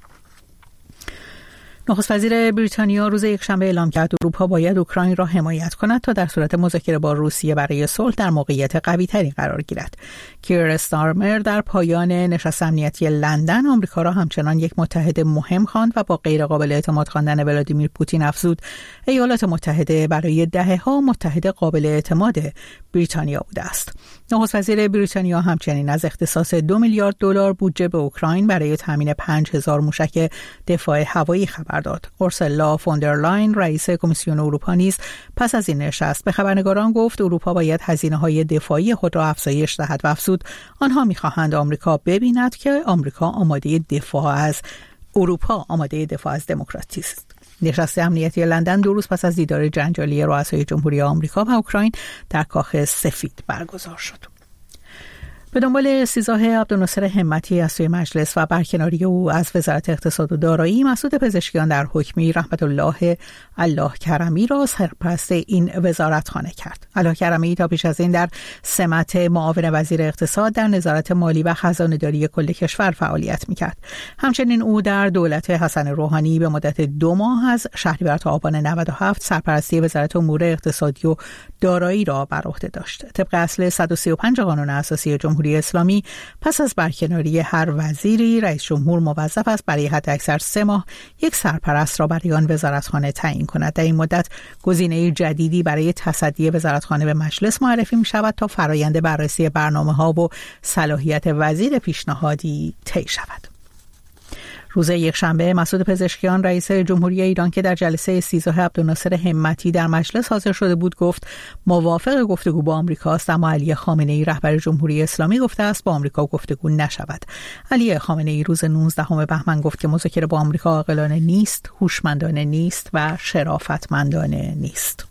نخست وزیر بریتانیا روز یکشنبه اعلام کرد اروپا باید اوکراین را حمایت کند تا در صورت مذاکره با روسیه برای صلح در موقعیت قوی‌تری قرار گیرد. کیر استارمر در پایان نشست امنیتی لندن آمریکا را همچنان یک متحد مهم خواند و با غیرقابل اعتماد خواندن ولادیمیر پوتین افزود ایالات متحده برای دهه‌ها متحد قابل اعتماد بریتانیا بوده است. نخست وزیر بریتانیا همچنین از اختصاص دو میلیارد دلار بودجه به اوکراین برای تامین پنج هزار موشک دفاع هوایی خبر داد. اورسولا فوندرلاین رئیس کمیسیون اروپا نیز پس از این نشست به خبرنگاران گفت اروپا باید هزینه‌های دفاعی خود را افزایش دهد و افزود آنها می‌خواهند آمریکا ببیند که آمریکا آماده دفاع از اروپا آماده دفاع از دموکراسی است. نشست امنیتی لندن دو روز پس از دیدار جنجالی رؤسای جمهوری آمریکا و اوکراین در کاخ سفید برگزار شد. به دنبال استیضاح عبدالناصر همتی از سوی مجلس و برکناری او از وزارت اقتصاد و دارایی، مسعود پزشکیان در حکمی رحمت الله الله کرمی را سرپرست این وزارتخانه کرد. الله کرمی تا پیش از این در سمت معاون وزیر اقتصاد در نظارت مالی و خزانه‌داری کل کشور فعالیت می‌کرد. همچنین او در دولت حسن روحانی به مدت دو ماه از شهریور تا آبان نود و هفت سرپرستی وزارت امور اقتصادی و دارایی را بر عهده داشت. طبق اصل صد و سی و پنج قانون اساسی جمهوری اسلامی، پس از برکناری هر وزیری، رئیس جمهور موظف است برای حداکثر سه ماه یک سرپرست را برای آن وزارتخانه تعیین کند. در این مدت گزینه جدیدی برای تصدی وزارتخانه به مجلس معرفی می شود تا فرایند بررسی برنامه‌ها و صلاحیت وزیر پیشنهادی طی شود. روز یکشنبه مسعود پزشکیان رئیس جمهوری ایران که در جلسه استیضاح عبدالناصر همتی در مجلس حاضر شده بود گفت موافق گفتگو با آمریکا است، اما علی خامنه‌ای رهبر جمهوری اسلامی گفته است با آمریکا گفتگو نشود. علی خامنه‌ای روز نوزدهم بهمن گفت که مذاکره با آمریکا عاقلانه نیست، هوشمندانه نیست و شرافتمندانه نیست.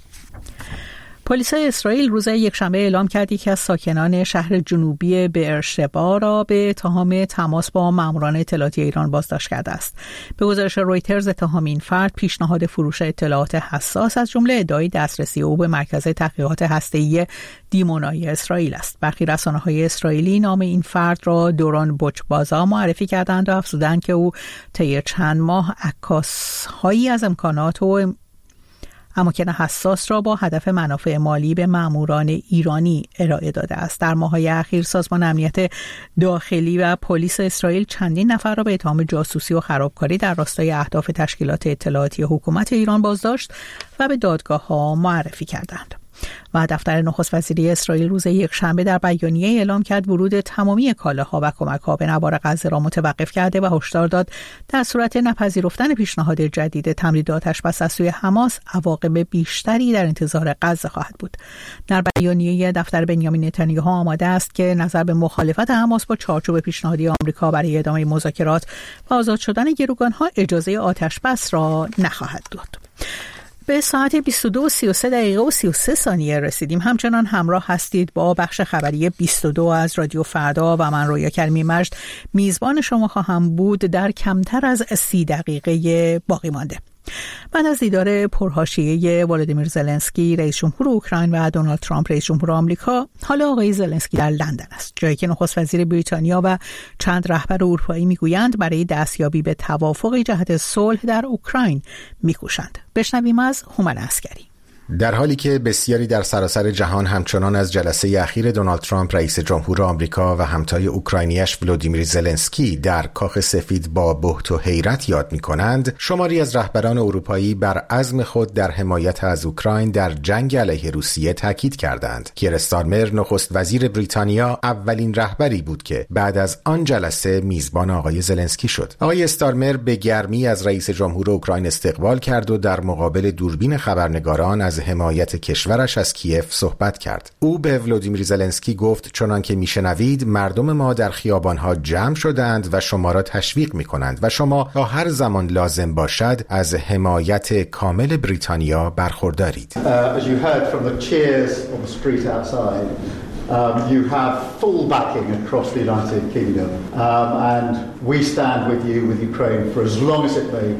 پلیس اسرائیل روز یکشنبه اعلام کرد که از ساکنان شهر جنوبی بئرشبا را به اتهام تماس با ماموران اطلاعاتی ایران بازداشت کرده است. به گزارش رویترز اتهام این فرد پیشنهاد فروش اطلاعات حساس از جمله ادعای دسترسی او به مرکز تحقیقات هسته‌ای دیمونای اسرائیل است. برخی رسانه‌های اسرائیلی نام این فرد را دوران بوچبازا معرفی کردند و افزودند که او طی چند ماه عکاس‌هایی از امکانات و اماکن حساس را با هدف منافع مالی به ماموران ایرانی ارائه داده است. در ماه‌های اخیر سازمان امنیت داخلی و پلیس اسرائیل چندین نفر را به اتهام جاسوسی و خرابکاری در راستای اهداف تشکیلات اطلاعاتی حکومت ایران بازداشت و به دادگاه‌ها معرفی کردند. و دفتر نخست وزیری اسرائیل روز یکشنبه در بیانیه اعلام کرد ورود تمامی کالاها و کمک‌ها به نوار غزه را متوقف کرده و هشدار داد در صورت نپذیرفتن پیشنهاد جدید تمدید آتش‌بس از سوی حماس عواقب بیشتری در انتظار غزه خواهد بود. در بیانیه دفتر بنیامین نتانیاهو آماده است که نظر به مخالفت حماس با چارچوب پیشنهادی آمریکا برای ادامه مذاکرات و آزاد شدن گروگان‌ها اجازه آتش‌بس را نخواهد داد. به ساعت بیست و دو و سی و سه دقیقه و سی و سه ثانیه رسیدیم. همچنان همراه هستید با بخش خبری بیست و دو از رادیو فردا و من رویا کریمی مجد میزبان شما خواهم بود در کمتر از سی دقیقه باقی مانده. بعد از دیدار پرحاشیه ولودیمیر زلنسکی رئیس جمهور اوکراین و دونالد ترامپ رئیس جمهور آمریکا، حالا آقای زلنسکی در لندن است، جایی که نخست وزیر بریتانیا و چند رهبر اروپایی میگویند برای دستیابی به توافقی جهت صلح در اوکراین میکوشند. بشنویم از هومن عسکری. در حالی که بسیاری در سراسر جهان همچنان از جلسه اخیر دونالد ترامپ رئیس جمهور آمریکا و همتای اوکراینیش ولودیمیر زلنسکی در کاخ سفید با بهت و حیرت یاد می‌کنند، شماری از رهبران اروپایی بر عزم خود در حمایت از اوکراین در جنگ علیه روسیه تاکید کردند. کیر استارمر نخست وزیر بریتانیا اولین رهبری بود که بعد از آن جلسه میزبان آقای زلنسکی شد. آقای استارمر به گرمی از رئیس جمهور اوکراین استقبال کرد و در مقابل دوربین خبرنگاران از حمایت کشورش از کیف صحبت کرد. او به ولودیمیر زلنسکی گفت چنان که میشنوید مردم ما در خیابانها جمع شدند و شما را تشویق میکنند و شما تا هر زمان لازم باشد از حمایت کامل بریتانیا برخوردارید. Uh, as you heard from the cheers on the street outside, um, you have full backing across the United Kingdom, um, and we stand with you with Ukraine for as long as it may.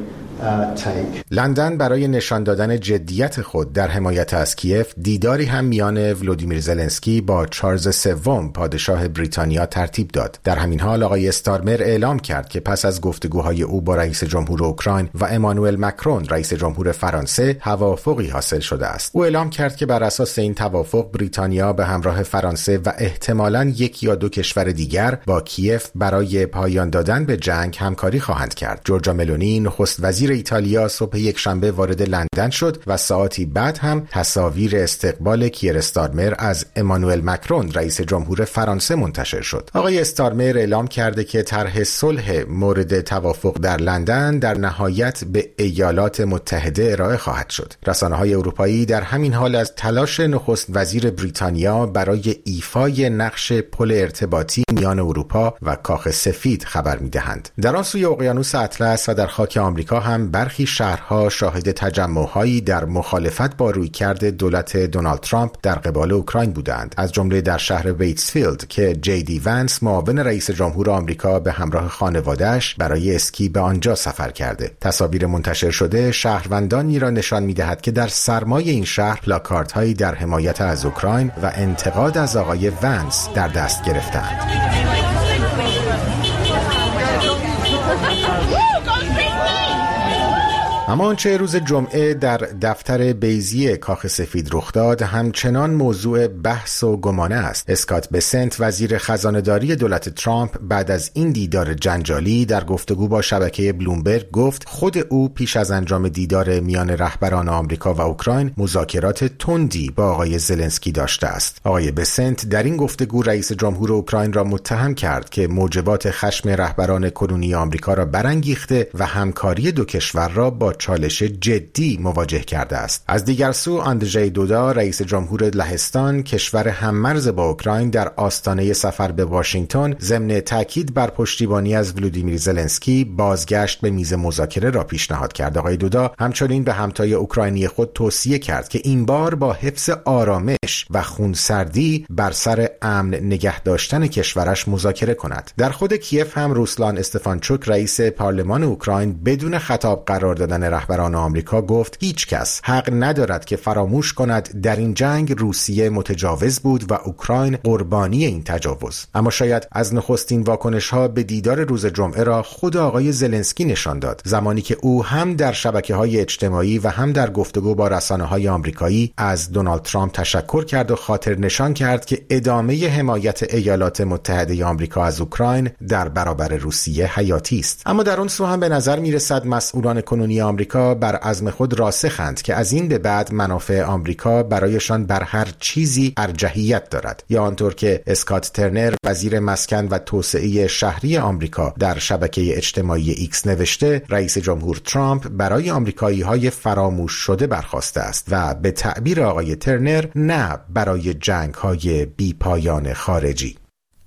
لندن برای نشان دادن جدیت خود در حمایت از کیف دیداری هم میان ولودیمیر زلنسکی با چارلز سوم پادشاه بریتانیا ترتیب داد. در همین حال آقای استارمر اعلام کرد که پس از گفتگوهای او با رئیس جمهور اوکراین و امانوئل مکرون رئیس جمهور فرانسه توافقی حاصل شده است. او اعلام کرد که بر اساس این توافق بریتانیا به همراه فرانسه و احتمالاً یک یا دو کشور دیگر با کیف برای پایان دادن به جنگ همکاری خواهند کرد. جورجا ملونی نخست وزیر ایتالیا صبح یک شنبه وارد لندن شد و ساعتی بعد هم تصاویر استقبال کیر استارمر از امانوئل مکرون رئیس جمهور فرانسه منتشر شد. آقای استارمر اعلام کرده که طرح صلح مورد توافق در لندن در نهایت به ایالات متحده ارائه خواهد شد. رسانه‌های اروپایی در همین حال از تلاش نخست وزیر بریتانیا برای ایفای نقش پل ارتباطی میان اروپا و کاخ سفید خبر می‌دهند. در آن سوی اقیانوس اطلس و در خاک آمریکا هم برخی شهرها شاهد تجمع‌هایی در مخالفت با رویکرد دولت دونالد ترامپ در قبال اوکراین بودند، از جمله در شهر ویتسفیلد که جی دی ونس معاون رئیس جمهور آمریکا به همراه خانواده‌اش برای اسکی به آنجا سفر کرده. تصاویر منتشر شده شهروندانی را نشان می‌دهد که در سرمای این شهر پلاکاردهایی در حمایت از اوکراین و انتقاد از آقای ونس در دست گرفتند. اما آنچه روز جمعه در دفتر بیضی کاخ سفید رخ داد همچنان موضوع بحث و گمانه است. اسکات بسنت وزیر خزانه‌داری دولت ترامپ بعد از این دیدار جنجالی در گفتگو با شبکه بلومبرگ گفت خود او پیش از انجام دیدار میان رهبران آمریکا و اوکراین مذاکرات تندی با آقای زلنسکی داشته است. آقای بسنت در این گفتگو رئیس جمهور اوکراین را متهم کرد که موجبات خشم رهبران کنونی آمریکا را برانگیخته و همکاری دو کشور را با چالش جدی مواجه کرده است. از دیگر سو آندژی دودا رئیس جمهور لهستان کشور هممرز با اوکراین در آستانه سفر به واشنگتن ضمن تاکید بر پشتیبانی از ولودیمیر زلنسکی بازگشت به میز مذاکره را پیشنهاد کرد. آقای دودا همچنین به همتای اوکراینی خود توصیه کرد که این بار با حفظ آرامش و خونسردی بر سر امن نگه داشتن کشورش مذاکره کند. در خود کیف هم روسلان استفانچوک رئیس پارلمان اوکراین بدون خطاب قرار دادن رهبران آمریکا گفت هیچ کس حق ندارد که فراموش کند در این جنگ روسیه متجاوز بود و اوکراین قربانی این تجاوز. اما شاید از نخستین واکنش‌ها به دیدار روز جمعه را خود آقای زلنسکی نشان داد، زمانی که او هم در شبکه‌های اجتماعی و هم در گفتگو با رسانه‌های آمریکایی از دونالد ترامپ تشکر کرد و خاطر نشان کرد که ادامه حمایت ایالات متحده آمریکا از اوکراین در برابر روسیه حیاتی است. اما در اون سو هم به نظر می‌رسد مسئولان کنونی آمریکا بر عزم خود راسخند که از این به بعد منافع آمریکا برایشان بر هر چیزی ارجحیت دارد، یا آنطور که اسکات ترنر وزیر مسکن و توسعه شهری آمریکا در شبکه اجتماعی ایکس نوشته رئیس جمهور ترامپ برای آمریکایی‌های فراموش شده برخاسته است و به تعبیر آقای ترنر نه برای جنگ‌های بی‌پایان خارجی.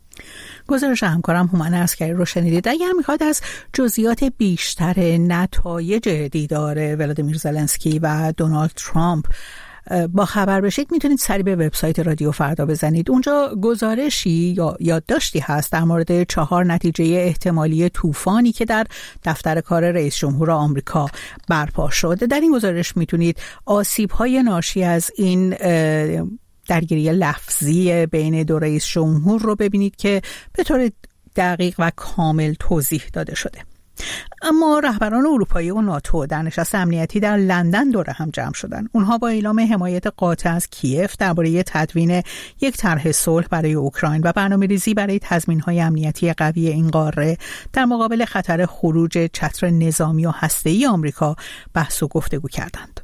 گزارش همکارم هومن عسکری رو شنیدید. اگر میخواد از جزئیات بیشتر نتایج دیدار ولودیمیر زلنسکی و دونالد ترامپ با خبر بشید میتونید سریع به وبسایت رادیو فردا بزنید. اونجا گزارشی یا یادداشتی هست در مورد چهار نتیجه احتمالی طوفانی که در دفتر کار رئیس جمهور آمریکا برپا شده. در این گزارش میتونید آسیب‌های ناشی از این درگیری لفظی بین دو رئیس جمهور رو ببینید که به طور دقیق و کامل توضیح داده شده. اما رهبران اروپایی و ناتو در نشست امنیتی در لندن دور هم جمع شدند. اونها با اعلام حمایت قاطع از کیف درباره تدوین یک طرح صلح برای اوکراین و برنامه‌ریزی برای تضمین‌های امنیتی قوی این قاره در مقابل خطر خروج چتر نظامی و هسته‌ای آمریکا بحث و گفتگو کردند.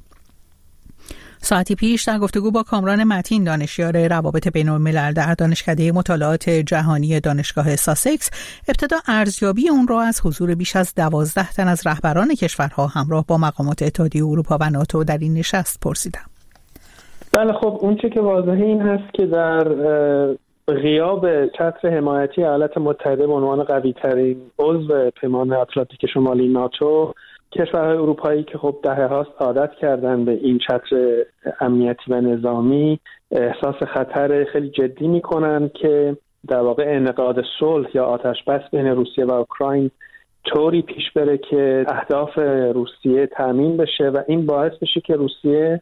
ساعتی پیش در گفتگو با کامران متین، دانشیار روابط بین‌الملل در دانشکده مطالعات جهانی دانشگاه ساسکس، ابتدا ارزیابی اون را از حضور بیش از دوازده تن از رهبران کشورها همراه با مقامات اتحادیه اروپا و ناتو در این نشست پرسیدم. بله، خب اون چه که واضحه این هست که در غیاب چتر حمایتی ایالات متحده به عنوان قوی‌ترین عضو پیمان اتلانتیک شمالی ناتو، کشورهای اروپایی که خب دهه هاست عادت کردن به این چتر امنیتی و نظامی، احساس خطر خیلی جدی میکنن که در واقع انعقاد صلح یا آتش بس بین روسیه و اوکراین طوری پیش بره که اهداف روسیه تامین بشه و این باعث بشه که روسیه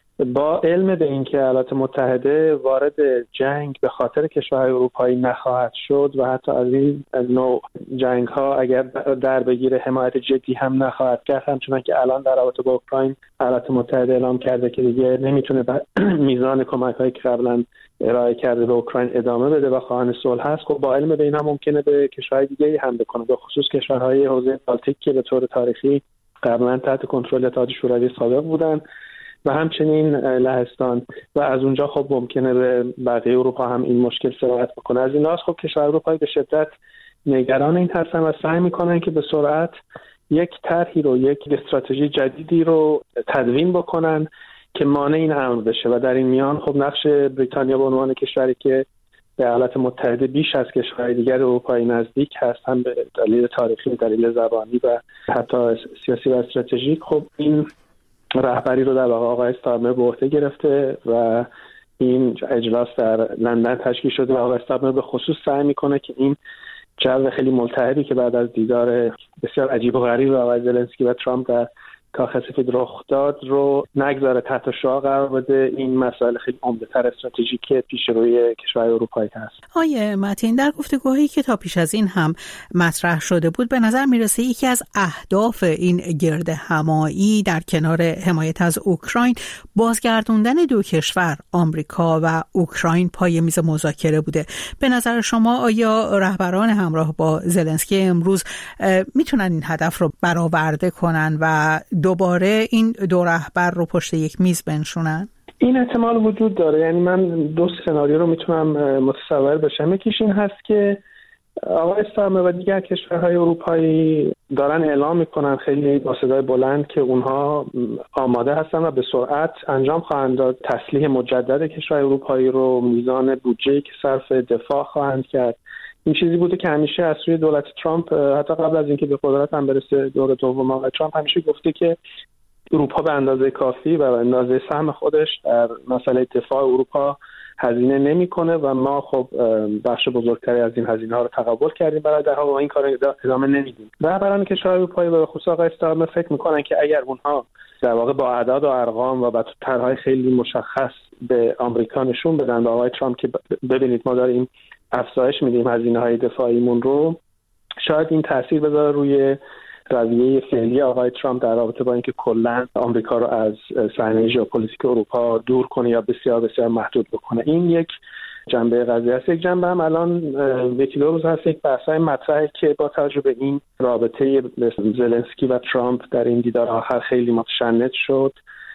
با علم به اینکه ایالات متحده وارد جنگ به خاطر کشورهای اروپایی نخواهد شد و حتی از این نوع جنگ ها اگر در بگیره حمایت جدی هم نخواهد کرد، همچنان که الان در رابطه با اوکراین ایالات متحده اعلام کرده که دیگه نمیتونه میزان کمک هایی که قبلا ارائه کرده به اوکراین ادامه بده و خواهان صلح هست. خب با علم به این هم ممکنه به کشورهای دیگه هم بکنه، به خصوص کشورهای حوزه بالتیک که به طور تاریخی قبلا تحت کنترل اتحاد شوروی سابق بودن و همچنین لهستان و از اونجا خب ممکنه به بقیه اروپا هم این مشکل سرایت بکنه. از این لحاظ خب کشور اروپایی به شدت نگران این هستن و سعی میکنن که به سرعت یک طرحی رو، یک استراتژی جدیدی رو تدوین بکنن که مانع این امر بشه و در این میان خب نقش بریتانیا به عنوان کشوری که به ایالات متحده بیش از کشورهای دیگر اروپایی نزدیک هست، هم به دلیل تاریخی، دلیل زبانی و حتی سیاسی و استراتژیک، خب این رهبری رو در واقع آقای استارمر به عهده گرفته و این اجلاس در لندن تشکیل شده و آقای استارمر به خصوص سعی میکنه که این جو خیلی ملتهبی که بعد از دیدار بسیار عجیب و غریب آقای زلنسکی و ترامپ در کاخ سفید رخ داد رو نگذاره تحت شعاع قرار بده. این مسائل خیلی عمده‌تر استراتژیک پیش روی کشورهای اروپایی هست. آیه متین، در گفتگوهایی که تا پیش از این هم مطرح شده بود به نظر میرسه یکی از اهداف این گرد همایی در کنار حمایت از اوکراین بازگردوندن دو کشور آمریکا و اوکراین پای میز مذاکره بوده. به نظر شما آیا رهبران همراه با زلنسکی امروز میتونن این هدف رو برآورده کنن و دوباره این دو رهبر رو پشت یک میز بنشونن؟ این احتمال وجود داره. یعنی من دو سناریو رو میتونم متصور بشم. یکیش این هست که آقای استارمر و دیگر کشورهای اروپایی دارن اعلام میکنن خیلی با صدای بلند که اونها آماده هستن و به سرعت انجام خواهند داد تسلیح مجدد کشورهای اروپایی رو، میزان بودجه‌ای که صرف دفاع خواهند کرد. این چیزی بوده که همیشه از سوی دولت ترامپ، حتی قبل از اینکه به قدرت هم برسه دور دوم آقای ترامپ، همیشه گفته که اروپا به اندازه کافی و به اندازه سهم خودش در مسئله دفاع اروپا هزینه نمیکنه و ما خب بخش بزرگتری از این هزینه ها رو تقبل کردیم برای درها و این کار ادامه نمیدیم. رهبران کشورهای اروپایی و به خصوص آقای استارمر فکر میکنن که اگر اونها در واقع با اعداد و ارقام و با طرحهای خیلی مشخص به آمریکا نشون بدن به آقای ترامپ که ببینید ما داریم افزایش میدیم هزینه های دفاعیمون رو، شاید این تاثیر بذاره روی رویه فعلی آقای ترامپ در رابطه با اینکه کلا آمریکا رو از صحنه ژئوپلیتیک اروپا دور کنه یا بسیار بسیار محدود بکنه. این یک جنبه قضیه است. یک جنبه هم الان یکی دو روز هست یک بحث‌های مطرحه که با توجه به این رابطه زلنسکی و ترامپ در این دیدار آخر خیلی متشنج شد،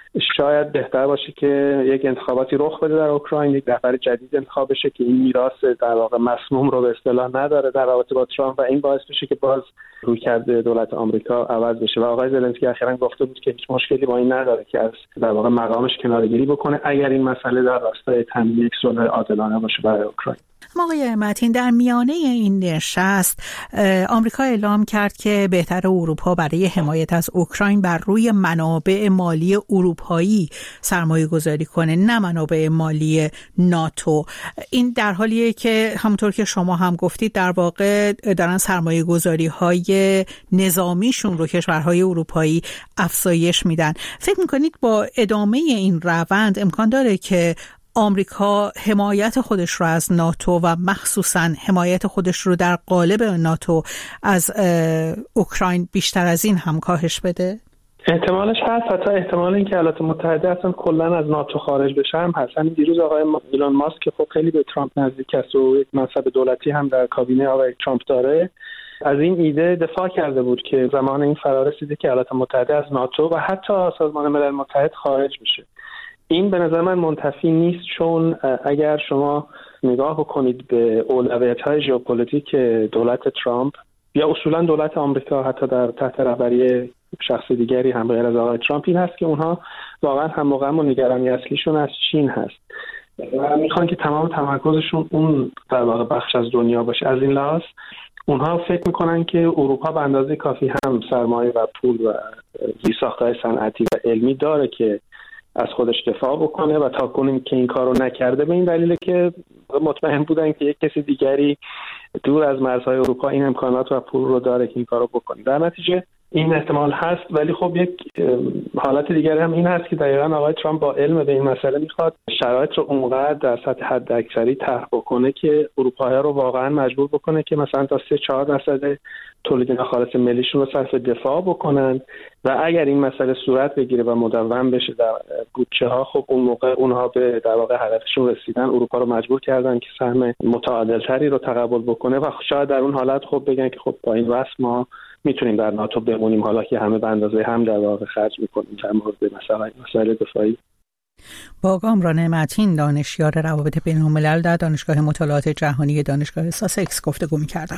شاید بهتر باشه که یک انتخاباتی رخ بده در اوکراین، یک رهبر جدید انتخاب بشه که این میراث در واقع مسموم رو به اصطلاح نداره در رابطه با ترامپ و این باعث بشه که باز رویکرد دولت آمریکا عوض بشه. و آقای زلنسکی اخیراً گفته بود که هیچ مشکلی با این نداره که از در واقع مقامش کناره‌گیری بکنه اگر این مسئله در راستای تامین یک صلح عادلانه باشه برای اوکراین. آقای متین، در میانه این نشست آمریکا اعلام کرد که بهتر اروپا برای حمایت از اوکراین بر روی منابع مالی اروپایی سرمایه گذاری کنه، نه منابع مالی ناتو. این در حالیه که همونطور که شما هم گفتید در واقع دارن سرمایه گذاری های نظامیشون رو کشورهای اروپایی افزایش میدن. فکر میکنید با ادامه این روند امکان داره که آمریکا حمایت خودش رو از ناتو و مخصوصاً حمایت خودش رو در قالب ناتو از اوکراین بیشتر از این هم کاهش بده؟ احتمالش هست، حتی احتمال اینکه ایالات متحده اصلا کلا از ناتو خارج بشه هم هست. همین دیروز آقای ایلان ماسک که خب خیلی به ترامپ نزدیک است و یک منصب دولتی هم در کابینه آقای ترامپ داره، از این ایده دفاع کرده بود که زمان این فرا رسیده که ایالات متحده از ناتو و حتی سازمان ملل متحد خارج بشه. این به نظر من منتفی نیست، چون اگر شما نگاه بکنید به اولویت‌های ژئوپلیتیک دولت ترامپ یا اصولا دولت آمریکا حتی در تحت رهبری شخص دیگری هم غیر از آقای ترامپ، این هست که اونها واقعا هم غم و نگرانی اصلیشون از چین هست و میخوان که تمام تمرکزشون اون در واقع بخش از دنیا باشه. از این لحاظ اونها فکر میکنن که اروپا به اندازه کافی هم سرمایه و پول و زیرساخت‌های صنعتی و علمی داره که از خودش دفاع بکنه و تا کنیم که این کارو نکرده به این دلیله که مطمئن بودن که یک کسی دیگری دور از مرزهای اروپا این امکانات و پول رو داره که این کارو بکنه. در نتیجه این احتمال هست، ولی خب یک حالت دیگری هم این هست که دقیقاً آقای ترامپ با علم به این مسئله میخواد شرایط رو اونقدر در سطح حد اکثری طرح بکنه که اروپایی‌ها رو واقعاً مجبور بکنه که مثلا تا سه چهار درصد تولید ناخالص ملیشون رو صرف دفاع بکنن و اگر این مسئله صورت بگیره و مدون بشه در بودجه ها، خب اون موقع اونها به در واقع هدفشون رسیدن. اروپا رو مجبور کردن که سهم متعادل‌تری رو تقبل بکنه و شاید در اون حالت خب بگن که خب با این وضع ما میتونیم در ناتو بمونیم، حالا که همه به اندازه هم در واقع خرج میکنیم در مورد مثلا مسائل دفاعی. با کامران متین، دانشیار روابط بین‌الملل در دانشگاه مطالعات جهانی دانشگاه ساسکس گفتگو می‌کردم.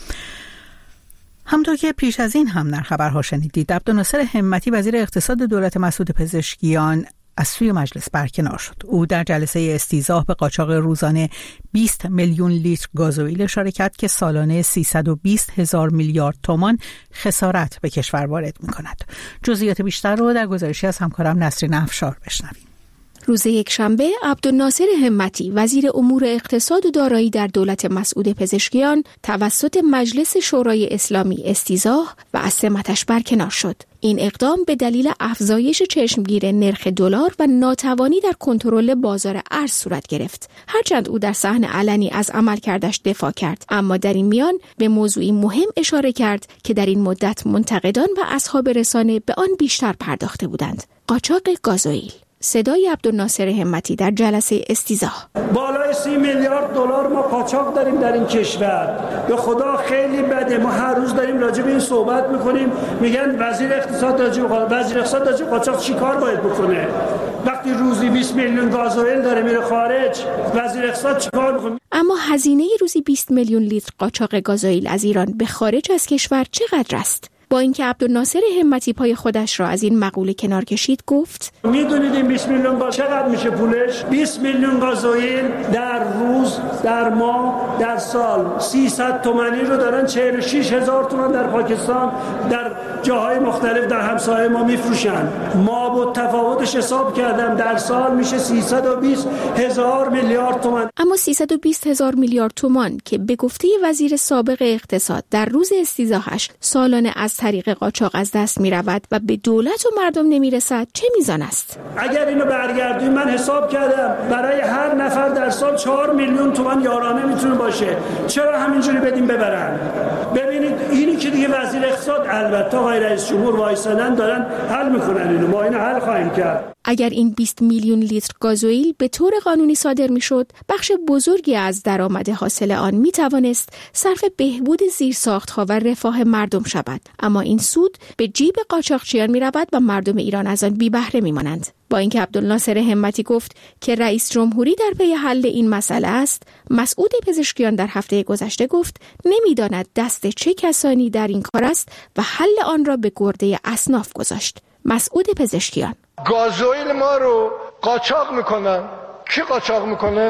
همونطور که پیش از این هم در خبرها شنیدید، عبدالناصر همتی وزیر اقتصاد دولت مسعود پزشکیان از سوی مجلس برکنار شد. او در جلسه استیضاح به قاچاق روزانه بیست میلیون لیتر گازوئیل اشاره کرد که سالانه سیصد و بیست هزار میلیارد تومان خسارت به کشور وارد می‌کند. جزئیات بیشتر رو در گزارشی از همکارم نسرین افشار بشنویم. روز یکشنبه عبدالناصر همتی وزیر امور اقتصاد و دارایی در دولت مسعود پزشکیان توسط مجلس شورای اسلامی استیضاح و از سمتش برکنار شد. این اقدام به دلیل افزایش چشمگیر نرخ دلار و ناتوانی در کنترل بازار ارز صورت گرفت. هرچند او در صحن علنی از عملکردش دفاع کرد، اما در این میان به موضوعی مهم اشاره کرد که در این مدت منتقدان و اصحاب رسانه به آن بیشتر پرداخته بودند: قاچاق گازوئیل. صدای عبدالناصر همتی در جلسه استیضاح: بالای سی میلیارد دلار ما قاچاق داریم در این کشور. به خدا خیلی بده. ما هر روز داریم راجع به این صحبت میکنیم، میگن وزیر اقتصاد راجع به وزیر اقتصاد راجع به قاچاق چیکار باید بکنه؟ وقتی روزی بیست میلیون گازوئیل داره میره خارج، وزیر اقتصاد چیکار میکنه؟ اما هزینه روزی بیست میلیون لیتر قاچاق گازوئیل از ایران به خارج از کشور چقدر است؟ با اینکه عبدالناصر همتی پای خودش را از این مقوله کنار کشید، گفت: میدونید این بیست میلیون گاز چقدر میشه پولش؟ بیست میلیون گازوئیل در روز، در ماه، در سال سیصد تومانی رو دارن چهل و شش هزار تومان در پاکستان در جاهای مختلف در همسایه ما میفروشن. ما با تفاوتش حساب کردم در سال میشه سیصد و بیست هزار میلیارد تومان. اما سیصد و بیست هزار میلیارد تومان که به گفته وزیر سابق اقتصاد در روز استیضاحش سالانه از طریق قاچاق از دست می رود و به دولت و مردم نمی رسد، چه میزان است؟ اگر اینو برگردیم من حساب کردم برای هر نفر در سال چهار میلیون تومان یارانه میتونه باشه. چرا همینجوری بدیم ببرن؟ ببینید اینی که دیگه وزیر اقتصاد البته آقای رئیس جمهور وایسادن دارن حل میکنن، اینو ما اینو حل خواهیم کرد. اگر این بیست میلیون لیتر گازوئیل به طور قانونی صادر میشد، بخش بزرگی از درآمد حاصل آن می توانست صرف بهبود زیرساخت‌ها و رفاه مردم شود، اما این سود به جیب قاچاقچیان می رود و مردم ایران از آن بی بهره می مانند. با اینکه عبدالناصر همتی گفت که رئیس جمهوری در پی حل این مسئله است، مسعود پزشکیان در هفته گذشته گفت نمیداند دست چه کسانی در این کار است و حل آن را به گرده اصناف گذاشت. مسعود پزشکیان: گازوئیل ما رو قاچاق میکنن. کی قاچاق میکنه؟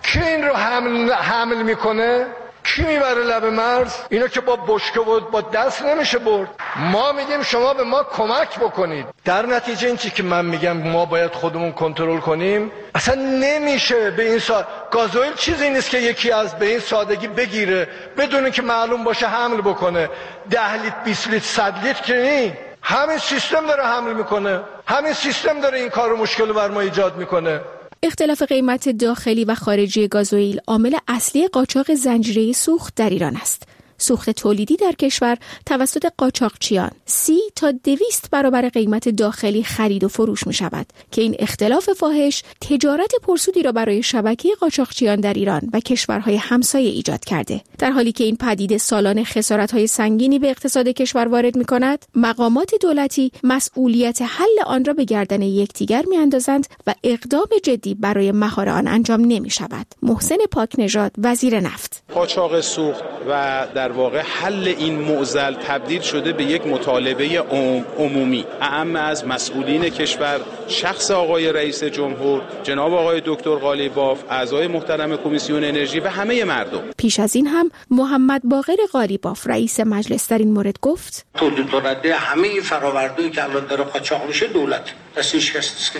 کی این رو حمل حمل میکنه؟ کی میبره لب مرز؟ اینو که با بشکه و با دست نمیشه برد. ما میگیم شما به ما کمک بکنید. در نتیجه این چی که من میگم ما باید خودمون کنترل کنیم. اصلا نمیشه به این سا... گازوئیل چیزی نیست که یکی از به این سادگی بگیره بدون که معلوم باشه حمل بکنه. ده لیتر بیست لیتر صد لیتر که نی. همین سیستم داره حمل میکنه. همین سیستم داره این کارو مشکل بر ما ایجاد میکنه. اختلاف قیمت داخلی و خارجی گازوئیل عامل اصلی قاچاق زنجیره سوخت در ایران است. سوخت تولیدی در کشور توسط قاچاقچیان سی تا دویست برابر قیمت داخلی خرید و فروش می شود که این اختلاف فاحش تجارت پرسودی را برای شبکه قاچاقچیان در ایران و کشورهای همسایه ایجاد کرده. در حالی که این پدیده سالانه خسارت‌های سنگینی به اقتصاد کشور وارد می کند، مقامات دولتی مسئولیت حل آن را به گردن یکدیگر می اندازند و اقدام جدی برای مهار آن انجام نمی شود. محسن پاکنژاد، وزیر نفت: قاچاق سوخت و در واقع حل این معضل تبدیل شده به یک مطالبه عمومی اعم از مسئولین کشور، شخص آقای رئیس جمهور، جناب آقای دکتر قالیباف، اعضای محترم کمیسیون انرژی و همه مردم. پیش از این هم محمد باقر قالیباف رئیس مجلس در این مورد گفت: تولید کننده همه فرآوردهایی که الان داره قاچاق میشه دولت، دستش هست که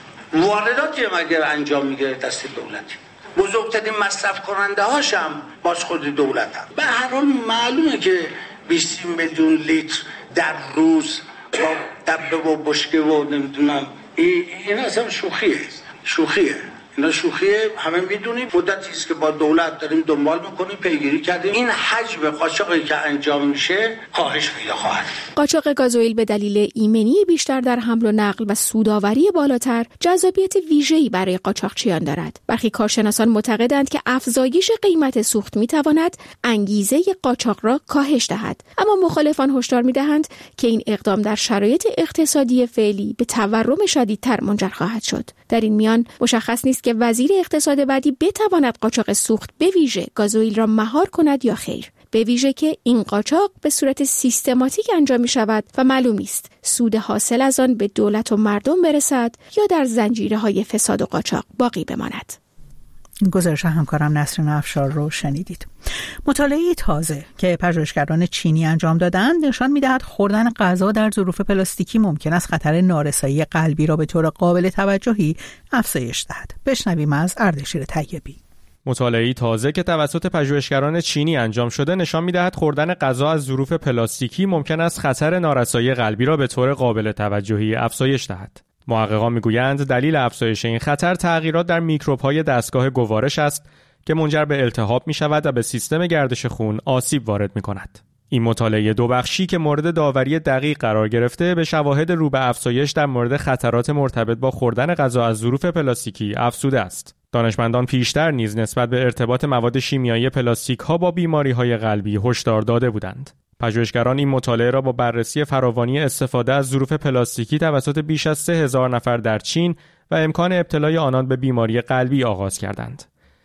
وارداتی مگر انجام میگیره دست دولتی. بزرگترین مصرف کننده هاشم باز خود دولت هم. به هر حال معلومه که بیست میلیون لیتر در روز با دبه و بشکه و نمیدونم این, این اصلا شوخیه شوخیه اینا شوخیه. همه میدونیم مدتی است که با دولت داریم دنبال میکنیم، پیگیری کردیم. این حجم قاچاقی که انجام میشه کاهش پیدا خواهد. قاچاق گازوئیل به دلیل ایمنی بیشتر در حمل و نقل و سودآوری بالاتر جذابیت ویژه‌ای برای قاچاقچیان دارد. برخی کارشناسان معتقدند که افزایش قیمت سوخت میتواند انگیزه قاچاق را کاهش دهد، اما مخالفان هشدار میدهند که این اقدام در شرایط اقتصادی فعلی به تورم شدیدتر منجر خواهد شد. در این میان مشخص نیست که وزیر اقتصاد بعدی بتواند قاچاق سوخت به ویژه گازوئیل را مهار کند یا خیر، به ویژه که این قاچاق به صورت سیستماتیک انجام می شود و معلوم نیست سود حاصل از آن به دولت و مردم برسد یا در زنجیره های فساد و قاچاق باقی بماند. گزارش همکارم نسرین افشار رو شنیدید. مطالعه تازه که پژوهشگران چینی انجام دادند نشان می‌دهد خوردن غذا در ظروف پلاستیکی ممکن است خطر نارسایی قلبی را به طور قابل توجهی افزایش دهد. بشنویم از اردشیر طیبی. مطالعه تازه که توسط پژوهشگران چینی انجام شده نشان می‌دهد خوردن غذا از ظروف پلاستیکی ممکن است خطر نارسایی قلبی را به طور قابل توجهی افزایش دهد. محققان میگویند دلیل افزایش این خطر تغییرات در میکروب‌های دستگاه گوارش است که منجر به التهاب می‌شود و به سیستم گردش خون آسیب وارد می‌کند. این مطالعه دو بخشی که مورد داوری دقیق قرار گرفته به شواهد رو به افزایش در مورد خطرات مرتبط با خوردن غذا از ظروف پلاستیکی افزوده است. دانشمندان پیشتر نیز نسبت به ارتباط مواد شیمیایی پلاستیک‌ها با بیماری‌های قلبی هشدار داده بودند. پژوهشگران این مطالعه را با بررسی فراوانی استفاده از ظروف پلاستیکی توسط بیش از سه هزار نفر در چین و امکان ابتلای آنان به بیماری قلبی آغاز کردند.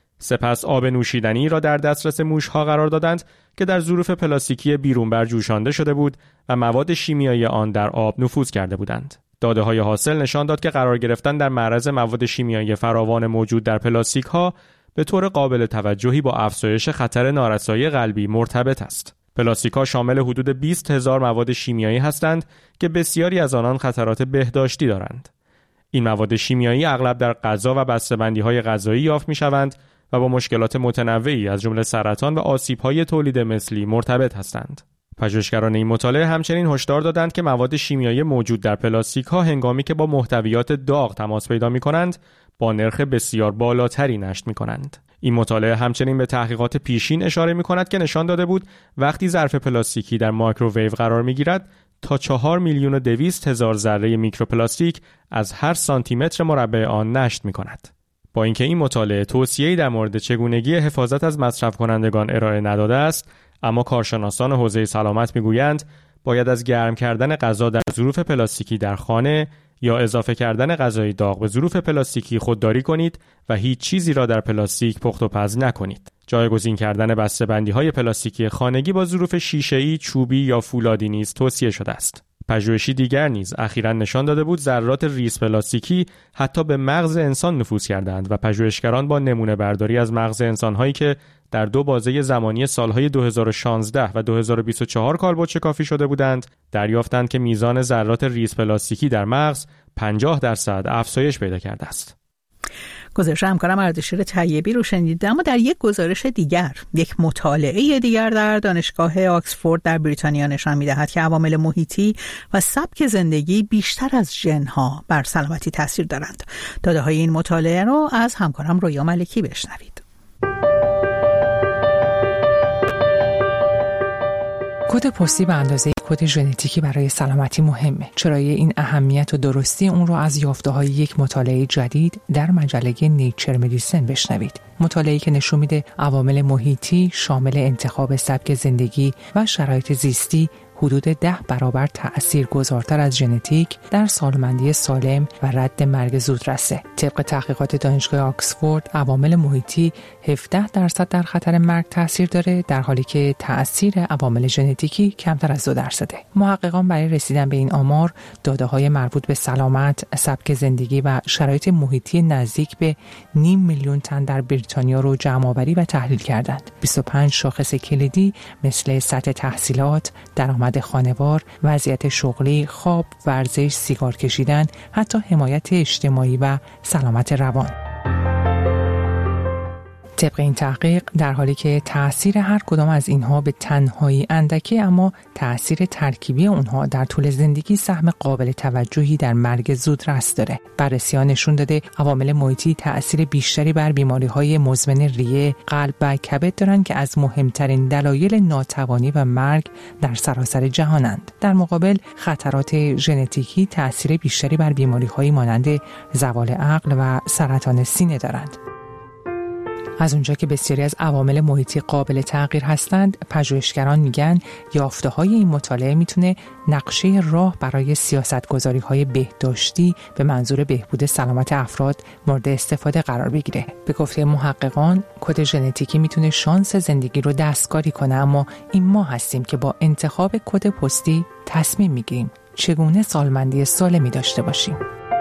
سپس آب نوشیدنی را در دسترس موش‌ها قرار دادند که در ظروف پلاستیکی بیرونبر جوشانده شده بود و مواد شیمیایی آن در آب نفوذ کرده بودند. داده‌های حاصل نشان داد که قرار گرفتن در معرض مواد شیمیایی فراوان موجود در پلاستیک‌ها به طور قابل توجهی با افزایش خطر نارسایی قلبی مرتبط است. پلاستیک‌ها شامل حدود بیست هزار مواد شیمیایی هستند که بسیاری از آنان خطرات بهداشتی دارند. این مواد شیمیایی اغلب در غذا و بسته‌بندی‌های غذایی یافت می‌شوند و با مشکلات متنوعی از جمله سرطان و آسیب‌های تولید مثلی مرتبط هستند. پژوهشگران این مطالعه همچنین هشدار دادند که مواد شیمیایی موجود در پلاستیک‌ها هنگامی که با محتویات داغ تماس پیدا می‌کنند، با نرخ بسیار بالاتری نشت می‌کنند. این مطالعه همچنین به تحقیقات پیشین اشاره می‌کند که نشان داده بود وقتی ظرف پلاستیکی در مایکروویو قرار می‌گیرد تا چهار میلیون و دویست هزار ذره میکروپلاستیک از هر سانتی متر مربع آن نشت می‌کند. با اینکه این مطالعه توصیه‌ای در مورد چگونگی حفاظت از مصرف کنندگان ارائه نداده است، اما کارشناسان حوزه سلامت می‌گویند باید از گرم کردن غذا در ظروف پلاستیکی در خانه یا اضافه کردن غذای داغ به ظروف پلاستیکی خودداری کنید و هیچ چیزی را در پلاستیک پخت و پز نکنید. جایگزین کردن بسته‌بندی‌های پلاستیکی خانگی با ظروف شیشه‌ای، چوبی یا فولادی نیز توصیه شده است. پژوهشی دیگر نیز اخیراً نشان داده بود ذرات ریز پلاستیکی حتی به مغز انسان نفوذ کردند و پژوهشگران با نمونه برداری از مغز انسان‌هایی که در دو بازه زمانی سالهای دو هزار و شانزده و دو هزار و بیست و چهار کالبد شکافی شده بودند، دریافتند که میزان ذرات ریز پلاستیکی در مغز پنجاه درصد افزایش پیدا کرده است. گزارش همکارم اردشیر طیبی رو شنیدید. اما در یک گزارش دیگر، یک مطالعه دیگر در دانشگاه آکسفورد در بریتانیا نشان می‌دهد که عوامل محیطی و سبک زندگی بیشتر از ژن‌ها بر سلامتی تاثیر دارند. داده‌های این مطالعه رو از همکارم رویا ملکی بشنوید. کد پستی به اندازه کد ژنتیکی برای سلامتی مهمه. چرایی این اهمیت و درستی اون رو از یافته‌های یک مطالعه جدید در مجله نیچر مدیسن بشنوید. مطالعه‌ای که نشون میده عوامل محیطی شامل انتخاب سبک زندگی و شرایط زیستی حدود ده برابر تأثیر گذارتر از ژنتیک در سالمندی سالم و رد مرگ زودرسه. طبق تحقیقات دانشگاه آکسفورد، عوامل محیطی هفده درصد در خطر مرگ تأثیر داره، در حالی که تأثیر عوامل ژنتیکی کمتر از دو درصده. محققان برای رسیدن به این آمار داده‌های مربوط به سلامت، سبک زندگی و شرایط محیطی نزدیک به نیم میلیون تن در بریتانیا رو جمع‌آوری و تحلیل کردند. بیست و پنج شاخص کلیدی مثل سطح تحصیلات، درآمد خانوار، وضعیت شغلی، خواب، ورزش، سیگار کشیدن، حتی حمایت اجتماعی و سلامت روان. طبق این تحقیق، در حالی که تأثیر هر کدام از اینها به تنهایی اندکی، اما تأثیر ترکیبی اونها در طول زندگی سهم قابل توجهی در مرگ زودرس داره. بررسی‌ها نشون داده عوامل محیطی تأثیر بیشتری بر بیماری‌های مزمن ریه، قلب و کبد دارن که از مهمترین دلایل ناتوانی و مرگ در سراسر جهانند. در مقابل، خطرات ژنتیکی تأثیر بیشتری بر بیماری‌هایی مانند زوال عقل و سرطان سینه دارند. از اونجا که بسیاری از عوامل محیطی قابل تغییر هستند، پژوهشگران میگن یافته‌های این مطالعه میتونه نقشه راه برای سیاست‌گذاری‌های بهداشتی به منظور بهبود سلامت افراد مورد استفاده قرار بگیره. به گفته محققان، کد ژنتیکی میتونه شانس زندگی رو دستکاری کنه، اما این ما هستیم که با انتخاب کد پستی تصمیم میگیریم چگونه سالمندی سالمی داشته باشیم.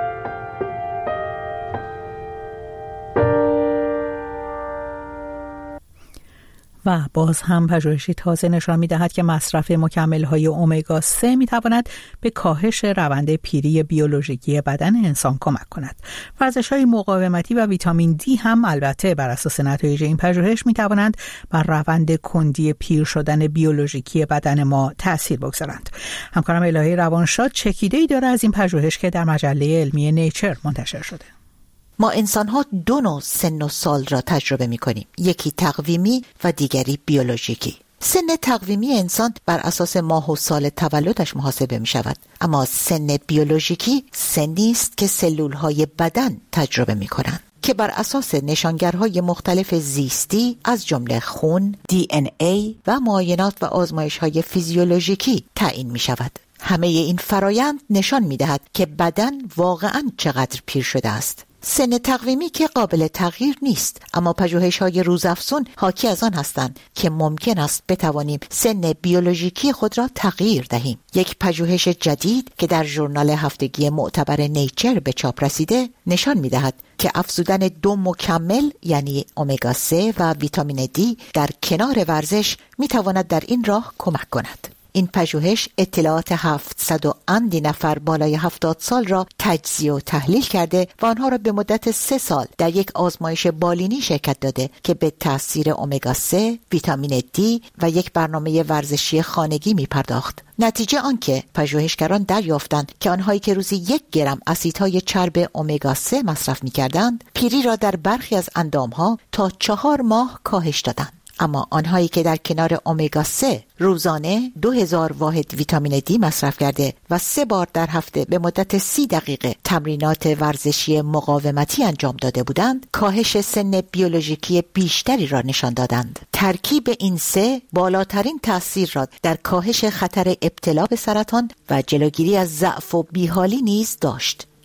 و باز هم پژوهشی تازه نشان می‌دهد که مصرف مکمل‌های امگا سه می‌تواند به کاهش روند پیری بیولوژیکی بدن انسان کمک کند. ورزش‌های مقاومتی و ویتامین دی هم البته بر اساس نتایج این پژوهش می‌توانند بر روند کندی پیر شدن بیولوژیکی بدن ما تأثیر بگذارند. همکارم الهی روانشاد چکیده‌ای داره از این پژوهش که در مجله علمی نیچر منتشر شده. ما انسان‌ها دو نوع سن و سال را تجربه می‌کنیم، یکی تقویمی و دیگری بیولوژیکی. سن تقویمی انسان بر اساس ماه و سال تولدش محاسبه می‌شود، اما سن بیولوژیکی سنی است که سلول‌های بدن تجربه می‌کنند که بر اساس نشانگرهای مختلف زیستی از جمله خون، دی ان ای و معاینات و آزمایش‌های فیزیولوژیکی تعیین می‌شود. همه این فرایند نشان می‌دهد که بدن واقعاً چقدر پیر شده است. سن تقویمی که قابل تغییر نیست، اما پژوهش‌های روزافزون حاکی از آن هستند که ممکن است بتوانیم سن بیولوژیکی خود را تغییر دهیم. یک پژوهش جدید که در ژورنال هفتگی معتبر نیچر به چاپ رسیده نشان می‌دهد که افزودن دو مکمل یعنی امگا سه و ویتامین دی در کنار ورزش می‌تواند در این راه کمک کند. این پژوهش اطلاعات هفتصد و اندی نفر بالای هفتاد سال را تجزیه و تحلیل کرده و آنها را به مدت سه سال در یک آزمایش بالینی شرکت داده که به تاثیر امگا سه، ویتامین دی و یک برنامه ورزشی خانگی می پرداخت. نتیجه آنکه پژوهشگران دریافتند که آنهایی که روزی یک گرم اسیدهای چرب امگا سه مصرف می کردند، پیری را در برخی از اندامها تا چهار ماه کاهش دادند. اما آنهایی که در کنار امگا سه روزانه دو هزار واحد ویتامین دی مصرف کرده و سه بار در هفته به مدت سی دقیقه تمرینات ورزشی مقاومتی انجام داده بودند، کاهش سن بیولوژیکی بیشتری را نشان دادند. ترکیب این سه بالاترین تأثیر را در کاهش خطر ابتلا به سرطان و جلوگیری از ضعف و بیحالی نیز داشت.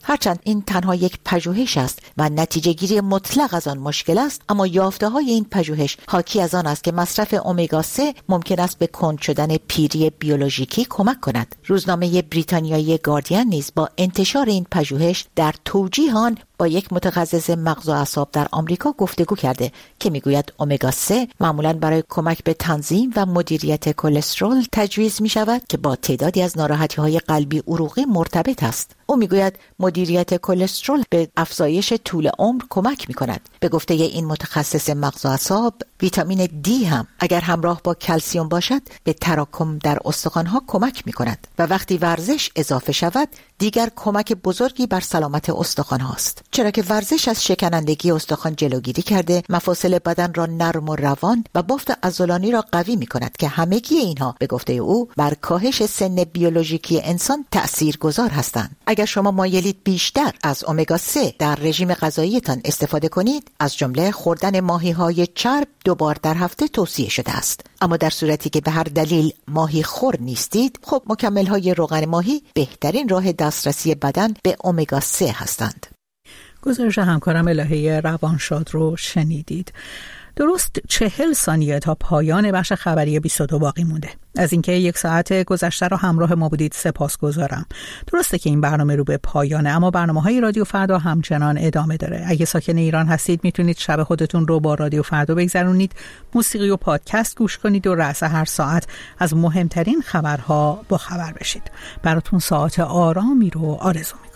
هرچند این تنها یک پژوهش است و نتیجه گیری مطلق از آن مشکل است، اما یافته های این پژوهش حاکی از آن است که مصرف امگا سه ممکن است به کند شدن پیری بیولوژیکی کمک کند. روزنامه بریتانیایی گاردین نیز با انتشار این پژوهش در توجیه آن با یک متخصص مغز و اعصاب در آمریکا گفتگو کرده که میگوید امگا سه معمولاً برای کمک به تنظیم و مدیریت کلسترول تجویز می شود که با تعدادی از ناراحتی‌های قلبی عروقی مرتبط است. او میگوید مدیریت کلسترول به افزایش طول عمر کمک می کند. به گفته این متخصص مغز و اعصاب، ویتامین دی هم اگر همراه با کلسیم باشد به تراکم در استخوان‌ها کمک می کند و وقتی ورزش اضافه شود دیگر کمک بزرگی بر سلامت استخوان هاست، چرا که ورزش از شکنندگی استخوان جلوگیری کرده، مفاصل بدن را نرم و روان و بافت عضلانی را قوی می کند که همگی اینها به گفته او بر کاهش سن بیولوژیکی انسان تأثیرگذار هستند. اگر شما مایلید بیشتر از امگا سه در رژیم غذاییتان استفاده کنید، از جمله خوردن ماهی‌های چرب دو بار در هفته توصیه شده است. اما در صورتی که به هر دلیل ماهی خور نیستید، خب مکمل‌های روغن ماهی بهترین راه دسترسی بدن به امگا سه هستند. گزارش همکارم الهه روانشاد رو شنیدید. درست چهل ثانیه تا پایان بخش خبری بیست و دو باقی مونده. از اینکه یک ساعت گذشته رو همراه ما بودید سپاسگزارم. درسته که این برنامه رو به پایانه، اما برنامه‌های رادیو فردا همچنان ادامه داره. اگه ساکن ایران هستید میتونید شب خودتون رو با رادیو فردا بگذرونید، موسیقی و پادکست گوش کنید و رأس هر ساعت از مهمترین خبرها با خبر بشید. براتون ساعت آرامی رو آرزو می‌کنم.